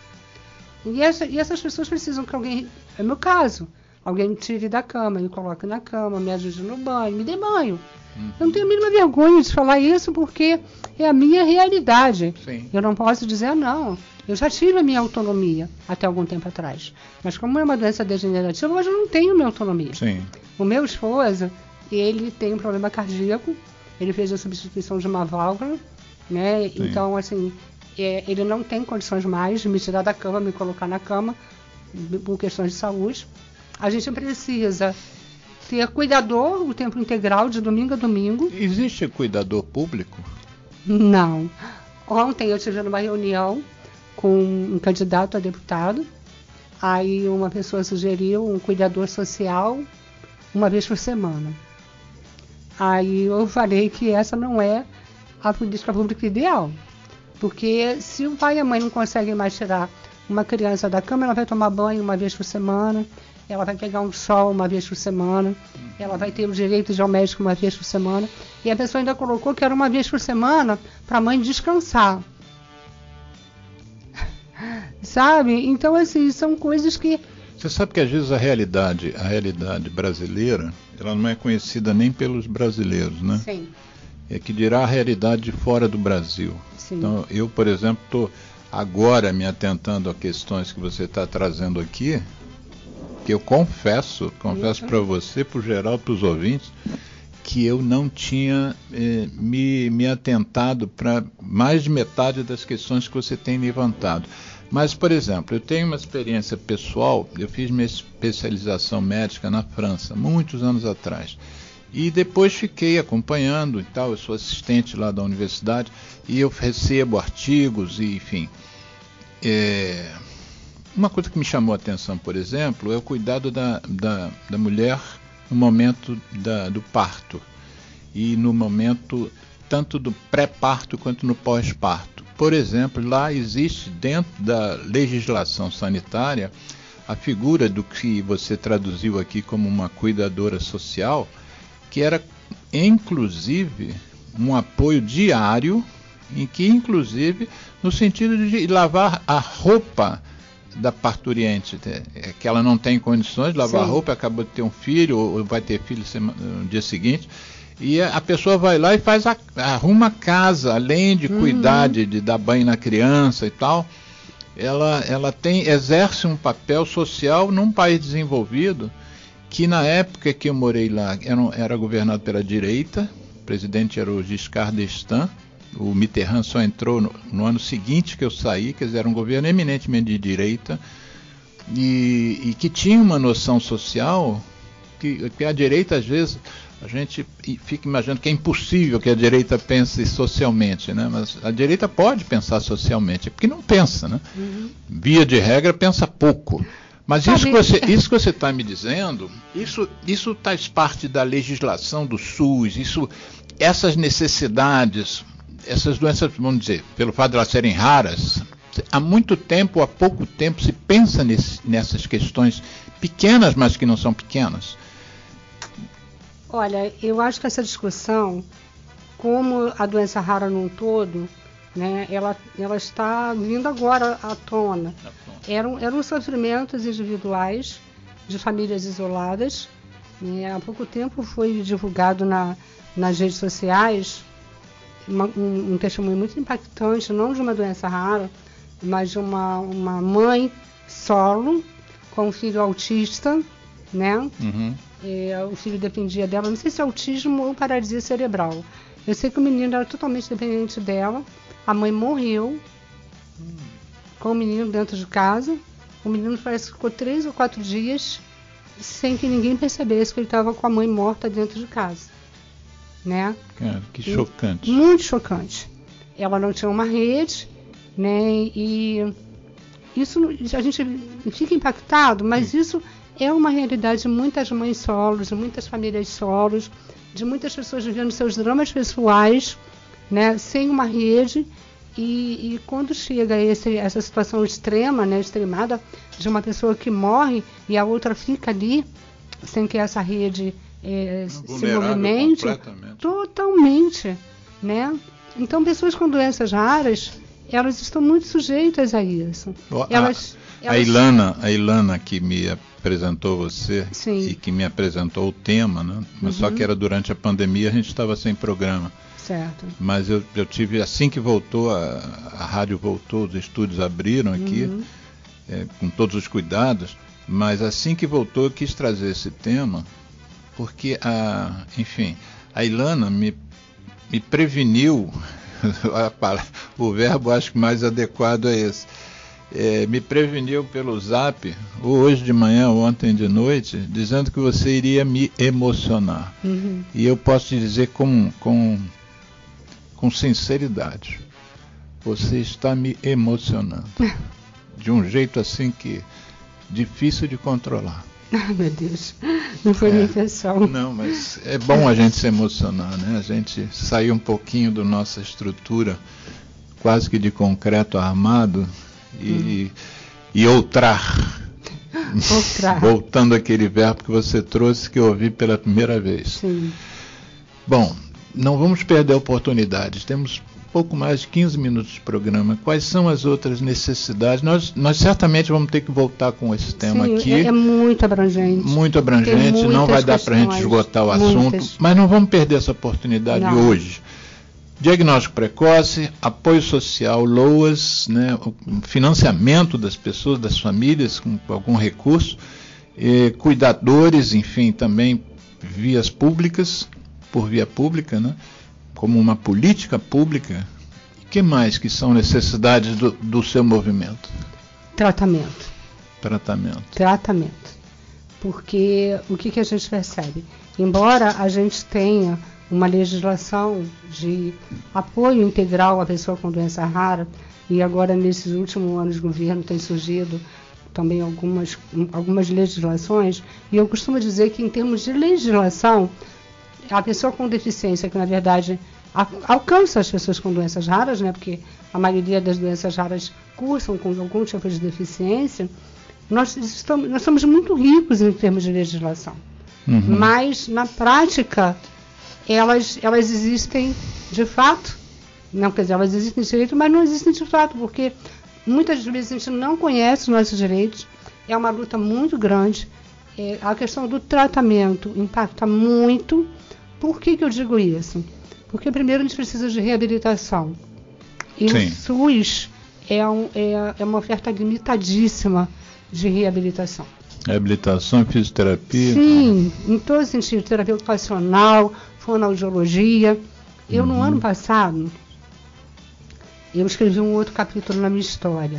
E essas pessoas precisam que alguém, é o meu caso, alguém me tire da cama, me coloque na cama, me ajude no banho, me dê banho. Eu não tenho a mínima vergonha de falar isso porque é a minha realidade. Sim. Eu não posso dizer não. Eu já tive a minha autonomia até algum tempo atrás. Mas como é uma doença degenerativa, hoje eu não tenho minha autonomia. Sim. O meu esposo, ele tem um problema cardíaco, ele fez a substituição de uma válvula, né? Sim. Então, assim, ele não tem condições mais de me tirar da cama, me colocar na cama, por questões de saúde. A gente precisa ter cuidador o tempo integral, de domingo a domingo. Existe cuidador público? Não. Ontem eu tive numa reunião com um candidato a deputado, aí uma pessoa sugeriu um cuidador social uma vez por semana. Aí eu falei que essa não é a política pública ideal, porque se o pai e a mãe não conseguem mais tirar uma criança da cama, ela vai tomar banho uma vez por semana, ela vai pegar um sol uma vez por semana, ela vai ter o direito de ir ao médico uma vez por semana, e a pessoa ainda colocou que era uma vez por semana para a mãe descansar. Sabe? Então, assim, são coisas que... Você sabe que às vezes a realidade brasileira, ela não é conhecida nem pelos brasileiros, né? Sim. É que dirá a realidade de fora do Brasil. Sim. Então, eu, por exemplo, estou agora me atentando a questões que você está trazendo aqui, que eu confesso para você, para o geral, para os ouvintes, que eu não tinha me atentado para mais de metade das questões que você tem levantado. Mas, por exemplo, eu tenho uma experiência pessoal, eu fiz minha especialização médica na França, muitos anos atrás. E depois fiquei acompanhando e tal, eu sou assistente lá da universidade, e eu recebo artigos, e enfim. Uma coisa que me chamou a atenção, por exemplo, é o cuidado da mulher no momento do parto, e no momento tanto do pré-parto quanto no pós-parto. Por exemplo, lá existe dentro da legislação sanitária a figura do que você traduziu aqui como uma cuidadora social, que era inclusive um apoio diário, em que inclusive no sentido de lavar a roupa da parturiente, que ela não tem condições de lavar a roupa, acabou de ter um filho, ou vai ter filho no dia seguinte, e a pessoa vai lá e arruma a casa, além de cuidar, de dar banho na criança e tal, ela exerce um papel social num país desenvolvido, que na época que eu morei lá era governado pela direita, o presidente era o Giscard d'Estaing, o Mitterrand só entrou no ano seguinte que eu saí, quer dizer, era um governo eminentemente de direita, e que tinha uma noção social que a direita, às vezes, a gente fica imaginando que é impossível que a direita pense socialmente, né? Mas a direita pode pensar socialmente, é porque não pensa, né? Via de regra, pensa pouco. Mas isso que você está me dizendo, isso faz parte da legislação do SUS, essas necessidades, essas doenças, vamos dizer, pelo fato de elas serem raras, há muito tempo, há pouco tempo, se pensa nessas questões pequenas, mas que não são pequenas. Olha, eu acho que essa discussão, como a doença rara num todo, né, ela está vindo agora à tona. Eram sofrimentos individuais de famílias isoladas. Há pouco tempo foi divulgado nas redes sociais um testemunho muito impactante, não de uma doença rara, mas de uma mãe solo com um filho autista, né? Uhum. O filho dependia dela, não sei se é autismo ou paralisia cerebral. Eu sei que o menino era totalmente dependente dela, a mãe morreu com o menino dentro de casa. O menino parece que ficou 3 ou 4 dias sem que ninguém percebesse que ele estava com a mãe morta dentro de casa, né? Cara, que chocante. Muito chocante. Ela não tinha uma rede, né? E isso a gente fica impactado, mas isso é uma realidade de muitas mães solos, de muitas famílias solos, de muitas pessoas vivendo seus dramas pessoais, né? Sem uma rede. E quando chega essa situação extrema, né, extremada, de uma pessoa que morre e a outra fica ali, sem que essa rede se movimente, totalmente, né? Então, pessoas com doenças raras, elas estão muito sujeitas a isso. A Ilana que me apresentou você, sim, e que me apresentou o tema, né? Mas só que era durante a pandemia, a gente estava sem programa. Certo. Mas eu tive, assim que voltou, a rádio voltou, os estúdios abriram aqui, com todos os cuidados, mas assim que voltou eu quis trazer esse tema, porque, a Ilana me preveniu, o verbo acho que mais adequado é esse, me preveniu pelo Zap, hoje de manhã, ontem de noite, dizendo que você iria me emocionar. E eu posso te dizer com sinceridade, você está me emocionando de um jeito assim que difícil de controlar. Ai, meu Deus, não foi minha intenção. Não, mas é bom a gente se emocionar, né? A gente sair um pouquinho da nossa estrutura quase que de concreto armado e outrar. Voltando àquele verbo que você trouxe, que eu ouvi pela primeira vez. Sim. Bom, não vamos perder oportunidades. Temos pouco mais de 15 minutos de programa. Quais são as outras necessidades? Nós certamente vamos ter que voltar com esse tema. Sim, aqui. É muito abrangente. Muito abrangente, não vai dar para a gente esgotar o assunto, mas não vamos perder essa oportunidade hoje. Diagnóstico precoce, apoio social, LOAS, né, o financiamento das pessoas, das famílias com algum recurso, cuidadores, enfim, também vias públicas, por via pública, né, como uma política pública. O que mais que são necessidades do seu movimento? Tratamento. Porque o que a gente percebe? Embora a gente tenha uma legislação de apoio integral à pessoa com doença rara, e agora nesses últimos anos de governo tem surgido também algumas legislações, e eu costumo dizer que em termos de legislação, a pessoa com deficiência, que na verdade alcança as pessoas com doenças raras, né, porque a maioria das doenças raras cursam com algum tipo de deficiência, nós somos muito ricos em termos de legislação. Mas, na prática, elas existem de fato, não, quer dizer, elas existem de direito, mas não existem de fato, porque muitas vezes a gente não conhece os nossos direitos, é uma luta muito grande, a questão do tratamento impacta muito. Por que eu digo isso? Porque primeiro a gente precisa de reabilitação, e Sim. o SUS é uma oferta limitadíssima de reabilitação. Reabilitação, fisioterapia? Sim, em todo sentido, terapia ocupacional, fonoaudiologia. Eu, no ano passado, eu escrevi um outro capítulo na minha história.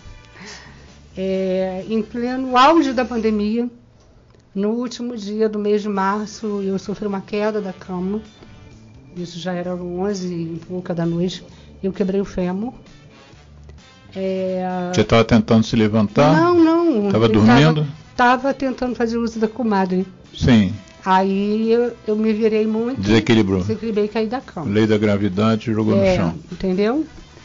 Em pleno auge da pandemia, no último dia do mês de março, eu sofri uma queda da cama. Isso já era 11 e pouca da noite. Eu quebrei o fêmur. Você estava tentando se levantar? Não. Estava dormindo? Estava tentando fazer uso da comadre. Sim. Aí eu me virei muito. Desequilibrei e caí da cama. Lei da gravidade, jogou no chão. Entendeu?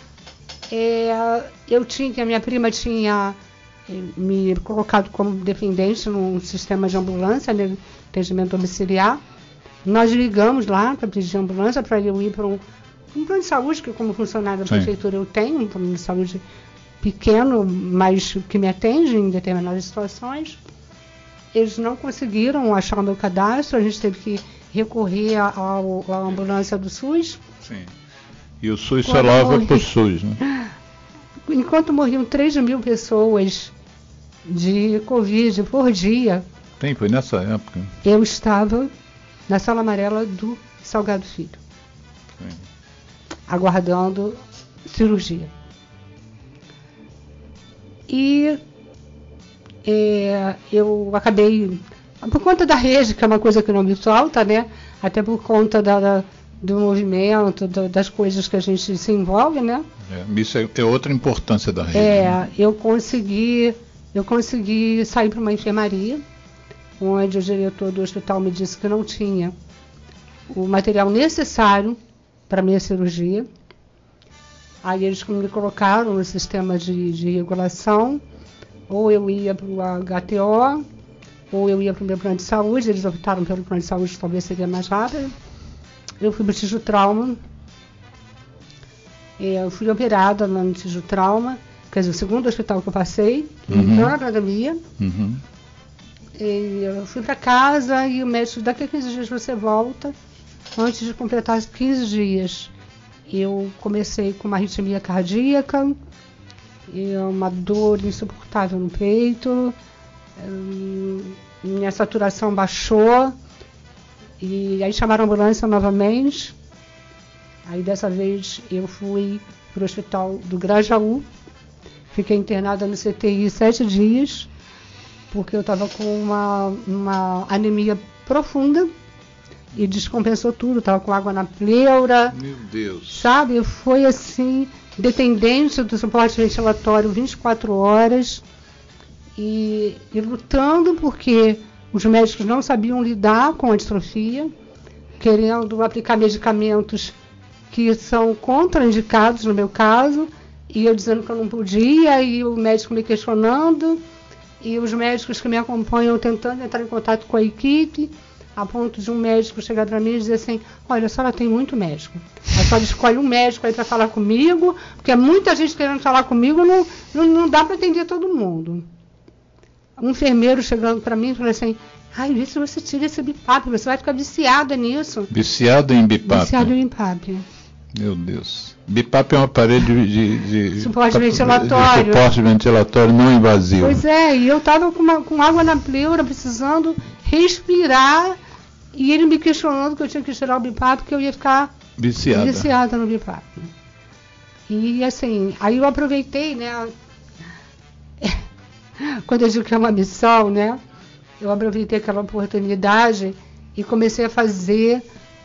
A minha prima tinha me colocado como dependente num sistema de ambulância, né, atendimento domiciliar. Nós ligamos lá para pedir ambulância para eu ir para um plano de saúde, que como funcionário da prefeitura eu tenho, um plano de saúde pequeno, mas que me atende em determinadas situações. eles não conseguiram achar o meu cadastro, a gente teve que recorrer à ambulância do SUS. Sim. E o SUS só leva para o SUS, né? Enquanto morriam 3.000 pessoas de Covid por dia. Foi nessa época. Eu estava na sala amarela do Salgado Filho. Sim. Aguardando cirurgia. E eu acabei, por conta da rede, que é uma coisa que não me falta, né? Até por conta do movimento, das coisas que a gente se envolve, né? Isso é outra importância da rede. Né? Eu consegui sair para uma enfermaria, onde o diretor do hospital me disse que não tinha o material necessário para minha cirurgia. Aí eles me colocaram no sistema de regulação, ou eu ia para o HTO, ou eu ia para o meu plano de saúde. Eles optaram pelo plano de saúde, que talvez seria mais rápido. Eu fui para o Tijutrauma. Eu fui operada no Tijutrauma, quer dizer, o segundo hospital que eu passei, na academia. Eu fui para casa e o médico, daqui a 15 dias você volta, antes de completar 15 dias. Eu comecei com uma arritmia cardíaca, uma dor insuportável no peito, minha saturação baixou, e aí chamaram a ambulância novamente. Aí dessa vez eu fui para o hospital do Grajaú, fiquei internada no CTI 7 dias, porque eu estava com uma anemia profunda e descompensou tudo, estava com água na pleura. Meu Deus! Sabe, foi assim, dependência do suporte ventilatório 24 horas e lutando porque os médicos não sabiam lidar com a distrofia, querendo aplicar medicamentos que são contraindicados no meu caso, e eu dizendo que eu não podia, e o médico me questionando, e os médicos que me acompanham tentando entrar em contato com a equipe, a ponto de um médico chegar para mim e dizer assim: olha, a senhora tem muito médico, a senhora escolhe um médico aí para falar comigo, porque muita gente querendo falar comigo, não dá para atender todo mundo. Um enfermeiro chegando para mim e falou assim: ai, vê se você tira esse BiPAP, você vai ficar viciada nisso. Viciado em BiPAP? Viciado em BiPAP. Meu Deus. BiPAP é um aparelho de suporte ventilatório. Suporte ventilatório não invasivo. Pois é, e eu estava com água na pleura, precisando respirar, e ele me questionando que eu tinha que tirar o BiPAP, que eu ia ficar viciada no BiPAP. E assim, aí eu aproveitei, né? Quando eu digo que é uma missão, né? Eu aproveitei aquela oportunidade e comecei a fazer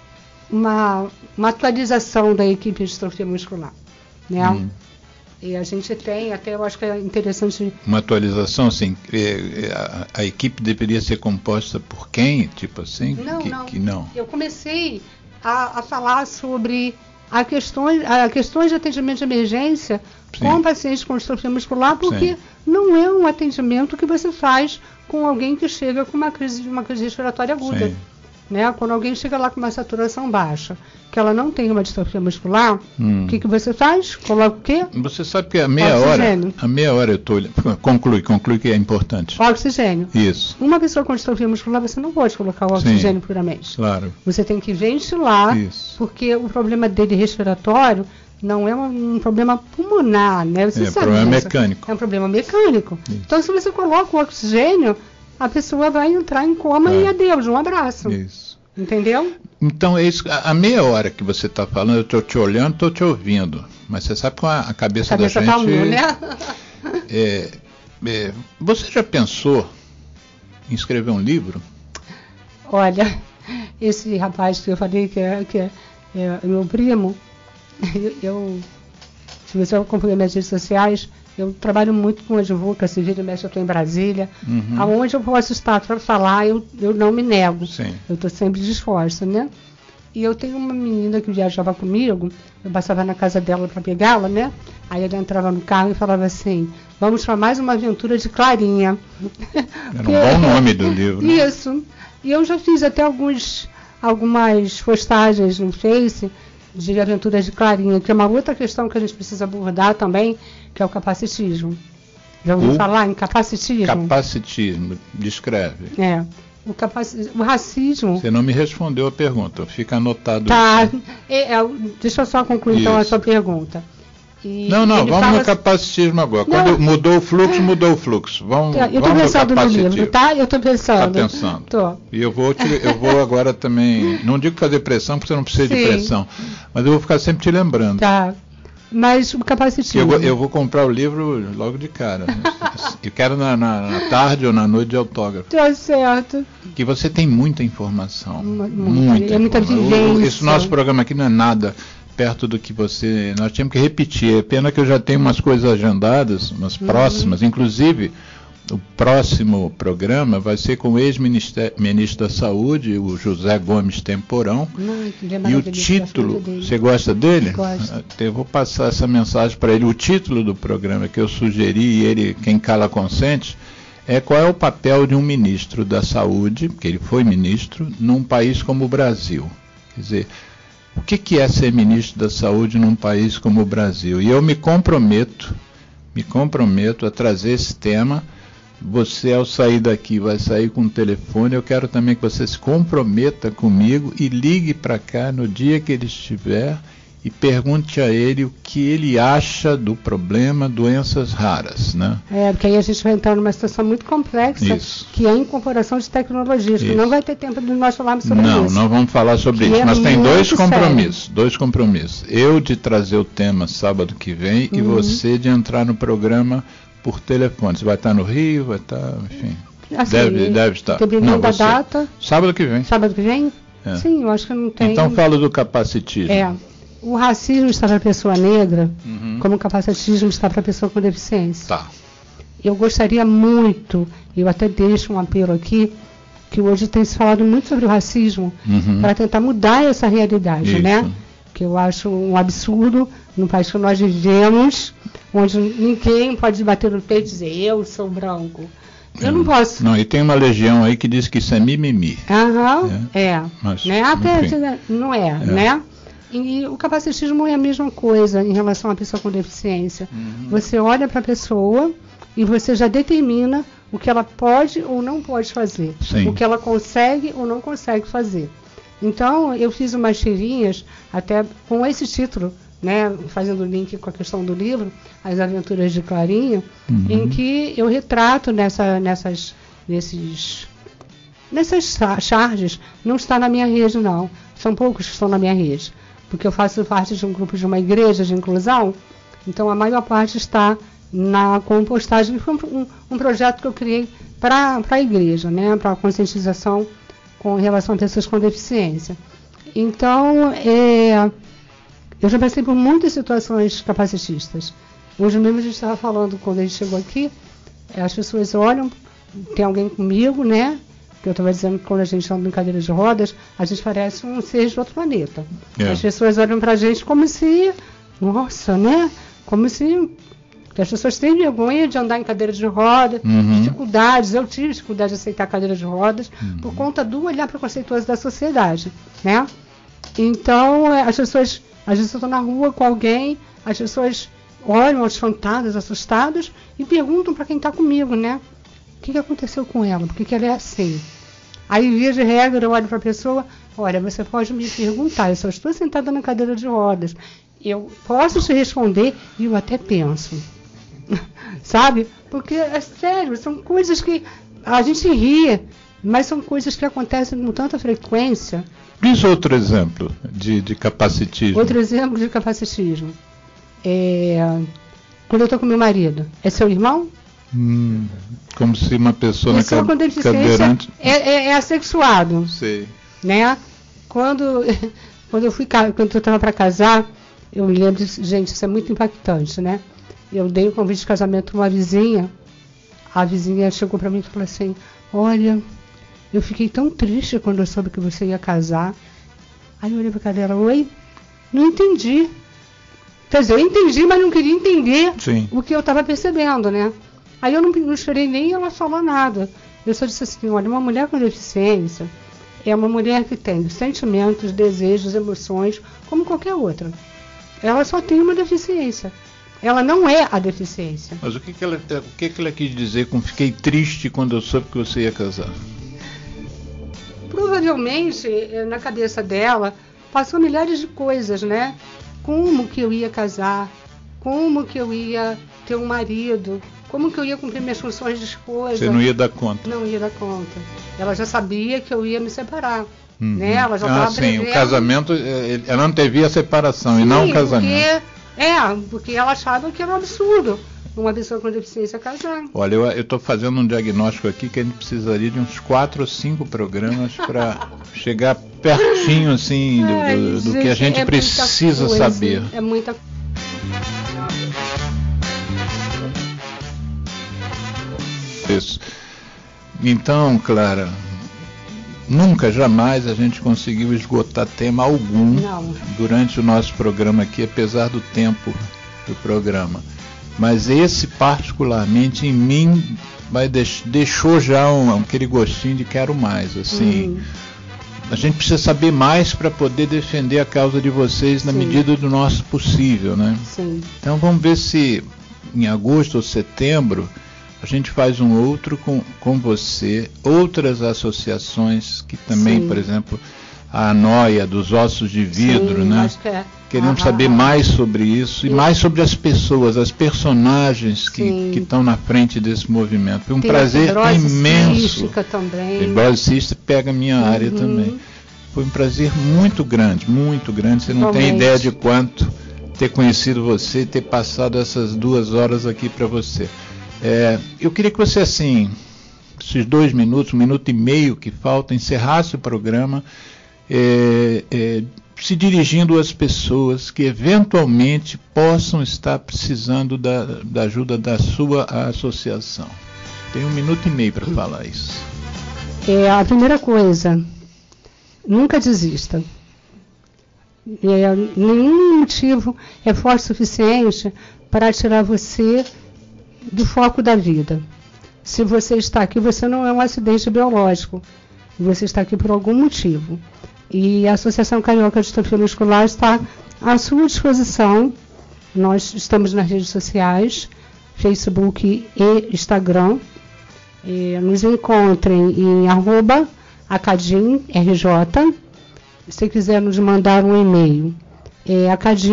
uma atualização da equipe de distrofia muscular, né? E a gente tem, até eu acho que é interessante... Uma atualização, assim, a equipe deveria ser composta por quem? Tipo assim? Não. Eu comecei a falar sobre a questões de atendimento de emergência com pacientes com distrofia muscular, porque não é um atendimento que você faz com alguém que chega com uma crise respiratória aguda. Né? Quando alguém chega lá com uma saturação baixa, que ela não tem uma distrofia muscular, o que você faz? Coloca o quê? Você sabe que a meia hora eu estou olhando. Conclui que é importante. Oxigênio. Isso. Uma pessoa com distrofia muscular, você não pode colocar o oxigênio puramente. Claro. Você tem que ventilar, porque o problema dele respiratório não é um problema pulmonar, né? Você sabe, problema mecânico. É um problema mecânico. Isso. Então, se você coloca o oxigênio, a pessoa vai entrar em coma e adeus, um abraço. Isso. Entendeu? Então, é isso, a meia hora que você está falando, eu estou te olhando, estou te ouvindo. Mas você sabe com a cabeça da gente... Tá um, né? Você já pensou em escrever um livro? Olha, esse rapaz que eu falei que é meu primo, se você acompanha minhas redes sociais, eu trabalho muito com advocacy, vira e mexe, eu estou em Brasília. Aonde eu posso estar para falar, eu não me nego. Sim. Eu estou sempre disposta, né? E eu tenho uma menina que viajava comigo, eu passava na casa dela para pegá-la, né? Aí ela entrava no carro e falava assim: vamos para mais uma aventura de Clarinha. Era um bom nome do livro. Né? Isso. E eu já fiz até algumas postagens no Face de aventuras de Clarinha, que é uma outra questão que a gente precisa abordar também, que é o capacitismo. Já ouviu falar em capacitismo? Capacitismo, descreve. O racismo... Você não me respondeu a pergunta, fica anotado. Tá, deixa eu só concluir então a sua pergunta. Não, vamos no capacitismo agora. Quando mudou o fluxo. Vamos, eu estou pensando no livro, tá? Eu estou pensando. Está pensando. Tô. E eu vou agora também, não digo fazer pressão, porque você não precisa de pressão, mas eu vou ficar sempre te lembrando. Tá. Mas o capacitismo... Eu vou comprar o livro logo de cara. Eu quero na tarde ou na noite de autógrafo. Tá certo. Que você tem muita informação. Muita vivência. Esse nosso programa aqui não é nada perto do que nós tínhamos que repetir. É pena que eu já tenho umas coisas agendadas, umas próximas, inclusive o próximo programa vai ser com o ex-ministro da Saúde, o José Gomes Temporão. E o título, você gosta dele? Gosto. Eu vou passar essa mensagem para ele. O título do programa que eu sugeri, ele, quem cala consente, qual é o papel de um ministro da Saúde, porque ele foi ministro, num país como o Brasil. Quer dizer, o que é ser ministro da Saúde num país como o Brasil? E eu me comprometo a trazer esse tema. Você, ao sair daqui, vai sair com o telefone. Eu quero também que você se comprometa comigo e ligue para cá no dia que ele estiver e pergunte a ele o que ele acha do problema doenças raras, né? Porque aí a gente vai entrar numa situação muito complexa, que é a incorporação de tecnologias, que não vai ter tempo de nós falarmos sobre isso. Não vamos falar sobre isso, mas tem dois compromissos. Eu de trazer o tema sábado que vem e você de entrar no programa por telefone. Você vai estar no Rio, vai estar, enfim, assim, deve estar. Dependendo da data. Sábado que vem? Sábado que vem? Sim, eu acho que não tem. Então fala do capacitismo. O racismo está para a pessoa negra, como o capacitismo está para a pessoa com deficiência. Tá. Eu gostaria muito, eu até deixo um apelo aqui, que hoje tem se falado muito sobre o racismo, para tentar mudar essa realidade, né? Que eu acho um absurdo no país que nós vivemos, onde ninguém pode bater no peito e dizer, eu sou branco. Eu não posso. Não, e tem uma legião aí que diz que isso é mimimi. Mas, né? Até não né? E o capacitismo é a mesma coisa em relação à pessoa com deficiência. Você olha para a pessoa e você já determina o que ela pode ou não pode fazer. O que ela consegue ou não consegue fazer. Então, eu fiz umas tirinhas, até com esse título, né, fazendo link com a questão do livro, As Aventuras de Clarinha, em que eu retrato nessas charges, não está na minha rede, não. São poucos que estão na minha rede. Porque eu faço parte de um grupo de uma igreja de inclusão, então a maior parte está na compostagem. Foi um projeto que eu criei para a igreja, né, para a conscientização com relação a pessoas com deficiência. Então, eu já passei por muitas situações capacitistas. Hoje mesmo a gente estava falando, quando a gente chegou aqui, as pessoas olham, tem alguém comigo, né? Que eu estava dizendo que quando a gente anda em cadeira de rodas, a gente parece um ser de outro planeta. As pessoas olham para a gente como se, nossa, né? Como se as pessoas têm vergonha de andar em cadeira de rodas, dificuldades. Eu tive dificuldade de aceitar cadeira de rodas por conta do olhar preconceituoso da sociedade, né? Então, as pessoas, às vezes eu estou na rua com alguém, as pessoas olham espantadas, assustadas e perguntam para quem está comigo, né? O que aconteceu com ela? Por que ela é assim? Aí, via de regra, eu olho para a pessoa, olha, você pode me perguntar, eu só estou sentada na cadeira de rodas. Eu posso te responder e eu até penso. Sabe? Porque, é sério, são coisas que a gente ri, mas são coisas que acontecem com tanta frequência. Diz outro exemplo de capacitismo. Outro exemplo de capacitismo. Quando eu estou com meu marido, é seu irmão? Como se uma pessoa com deficiência cadeirante é assexuado. Sei. Né? Quando eu estava para casar, eu me lembro, gente, isso é muito impactante, né? Eu dei o convite de casamento para uma vizinha. A vizinha chegou para mim e falou assim, olha, eu fiquei tão triste quando eu soube que você ia casar. Aí eu olhei para a cara dela, oi? Não entendi. Quer dizer, eu entendi, mas não queria entender o que eu estava percebendo, né? Aí eu não esperei nem ela falar nada. Eu só disse assim, olha, uma mulher com deficiência é uma mulher que tem sentimentos, desejos, emoções, como qualquer outra. Ela só tem uma deficiência. ela não é a deficiência. Mas o que ela quis dizer com fiquei triste quando eu soube que você ia casar? Provavelmente, na cabeça dela, passou milhares de coisas, né? Como que eu ia casar, como que eu ia ter um marido, como que eu ia cumprir minhas funções de esposa. Você não ia dar conta? Não ia dar conta. Ela já sabia que eu ia me separar. Né? Ela já estava sim, o casamento, ela antevia a separação. Sim, e não o casamento. Porque ela achava que era um absurdo uma pessoa com deficiência casar. Olha, eu estou fazendo um diagnóstico aqui que a gente precisaria de uns 4 ou 5 programas para chegar pertinho assim do que a gente precisa saber. É muita isso. Então, Clara, nunca, jamais a gente conseguiu esgotar tema algum durante o nosso programa aqui, apesar do tempo do programa. Mas esse, particularmente, em mim, deixou já aquele gostinho de quero mais. Assim, a gente precisa saber mais para poder defender a causa de vocês na medida do nosso possível, né? Sim. Então vamos ver se em agosto ou setembro a gente faz um outro com você, outras associações que também, por exemplo, a Noia dos Ossos de Vidro, né? Acho que Queremos saber mais sobre isso e mais sobre as pessoas, as personagens que estão na frente desse movimento. Foi um prazer imenso. Fibrose cística pega a minha área também. Foi um prazer muito grande, muito grande. Você não tem ideia de quanto ter conhecido você e ter passado essas 2 horas aqui para você. Eu queria que você, assim, esses 2 minutos, 1 minuto e meio que falta, encerrasse o programa se dirigindo às pessoas que eventualmente possam estar precisando da ajuda da sua associação. Tem 1 minuto e meio para falar isso. A primeira coisa, nunca desista. Nenhum motivo é forte o suficiente para tirar você do foco da vida. Se você está aqui, você não é um acidente biológico. Você está aqui por algum motivo. E a Associação Carioca de Distrofia Muscular está à sua disposição. Nós estamos nas redes sociais, Facebook e Instagram. Nos encontrem em @acadimrj. Se quiser nos mandar um e-mail, é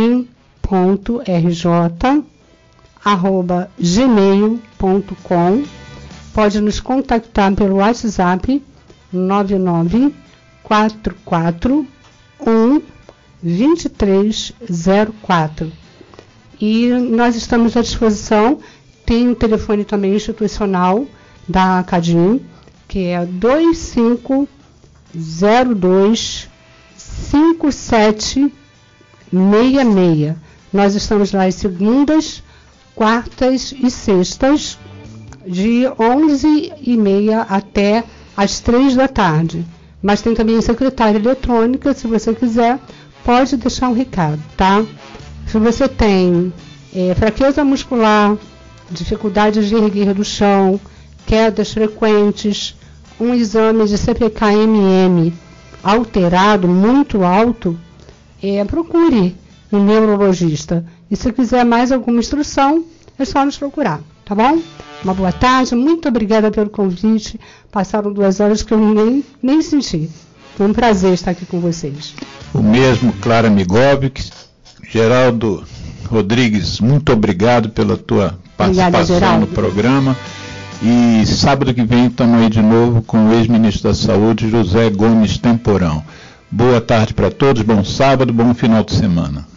acadim.rj@gmail.com. Pode nos contactar pelo WhatsApp 994412304. E nós estamos à disposição. Tem um telefone também institucional da Acadim, que é 2502-5766. Nós estamos lá às segundas, quartas e sextas, de 11h30 até às 3 da tarde. Mas tem também a secretária eletrônica, se você quiser, pode deixar um recado, tá? Se você tem fraqueza muscular, dificuldade de erguer do chão, quedas frequentes, um exame de CPK-MM alterado, muito alto, procure um neurologista. E se quiser mais alguma instrução, é só nos procurar, tá bom? Uma boa tarde, muito obrigada pelo convite. Passaram 2 horas que eu nem senti. Foi um prazer estar aqui com vocês. O mesmo, Clara Migovic. Geraldo Rodrigues, muito obrigado pela tua participação no programa. E sábado que vem estamos aí de novo com o ex-ministro da Saúde, José Gomes Temporão. Boa tarde para todos, bom sábado, bom final de semana.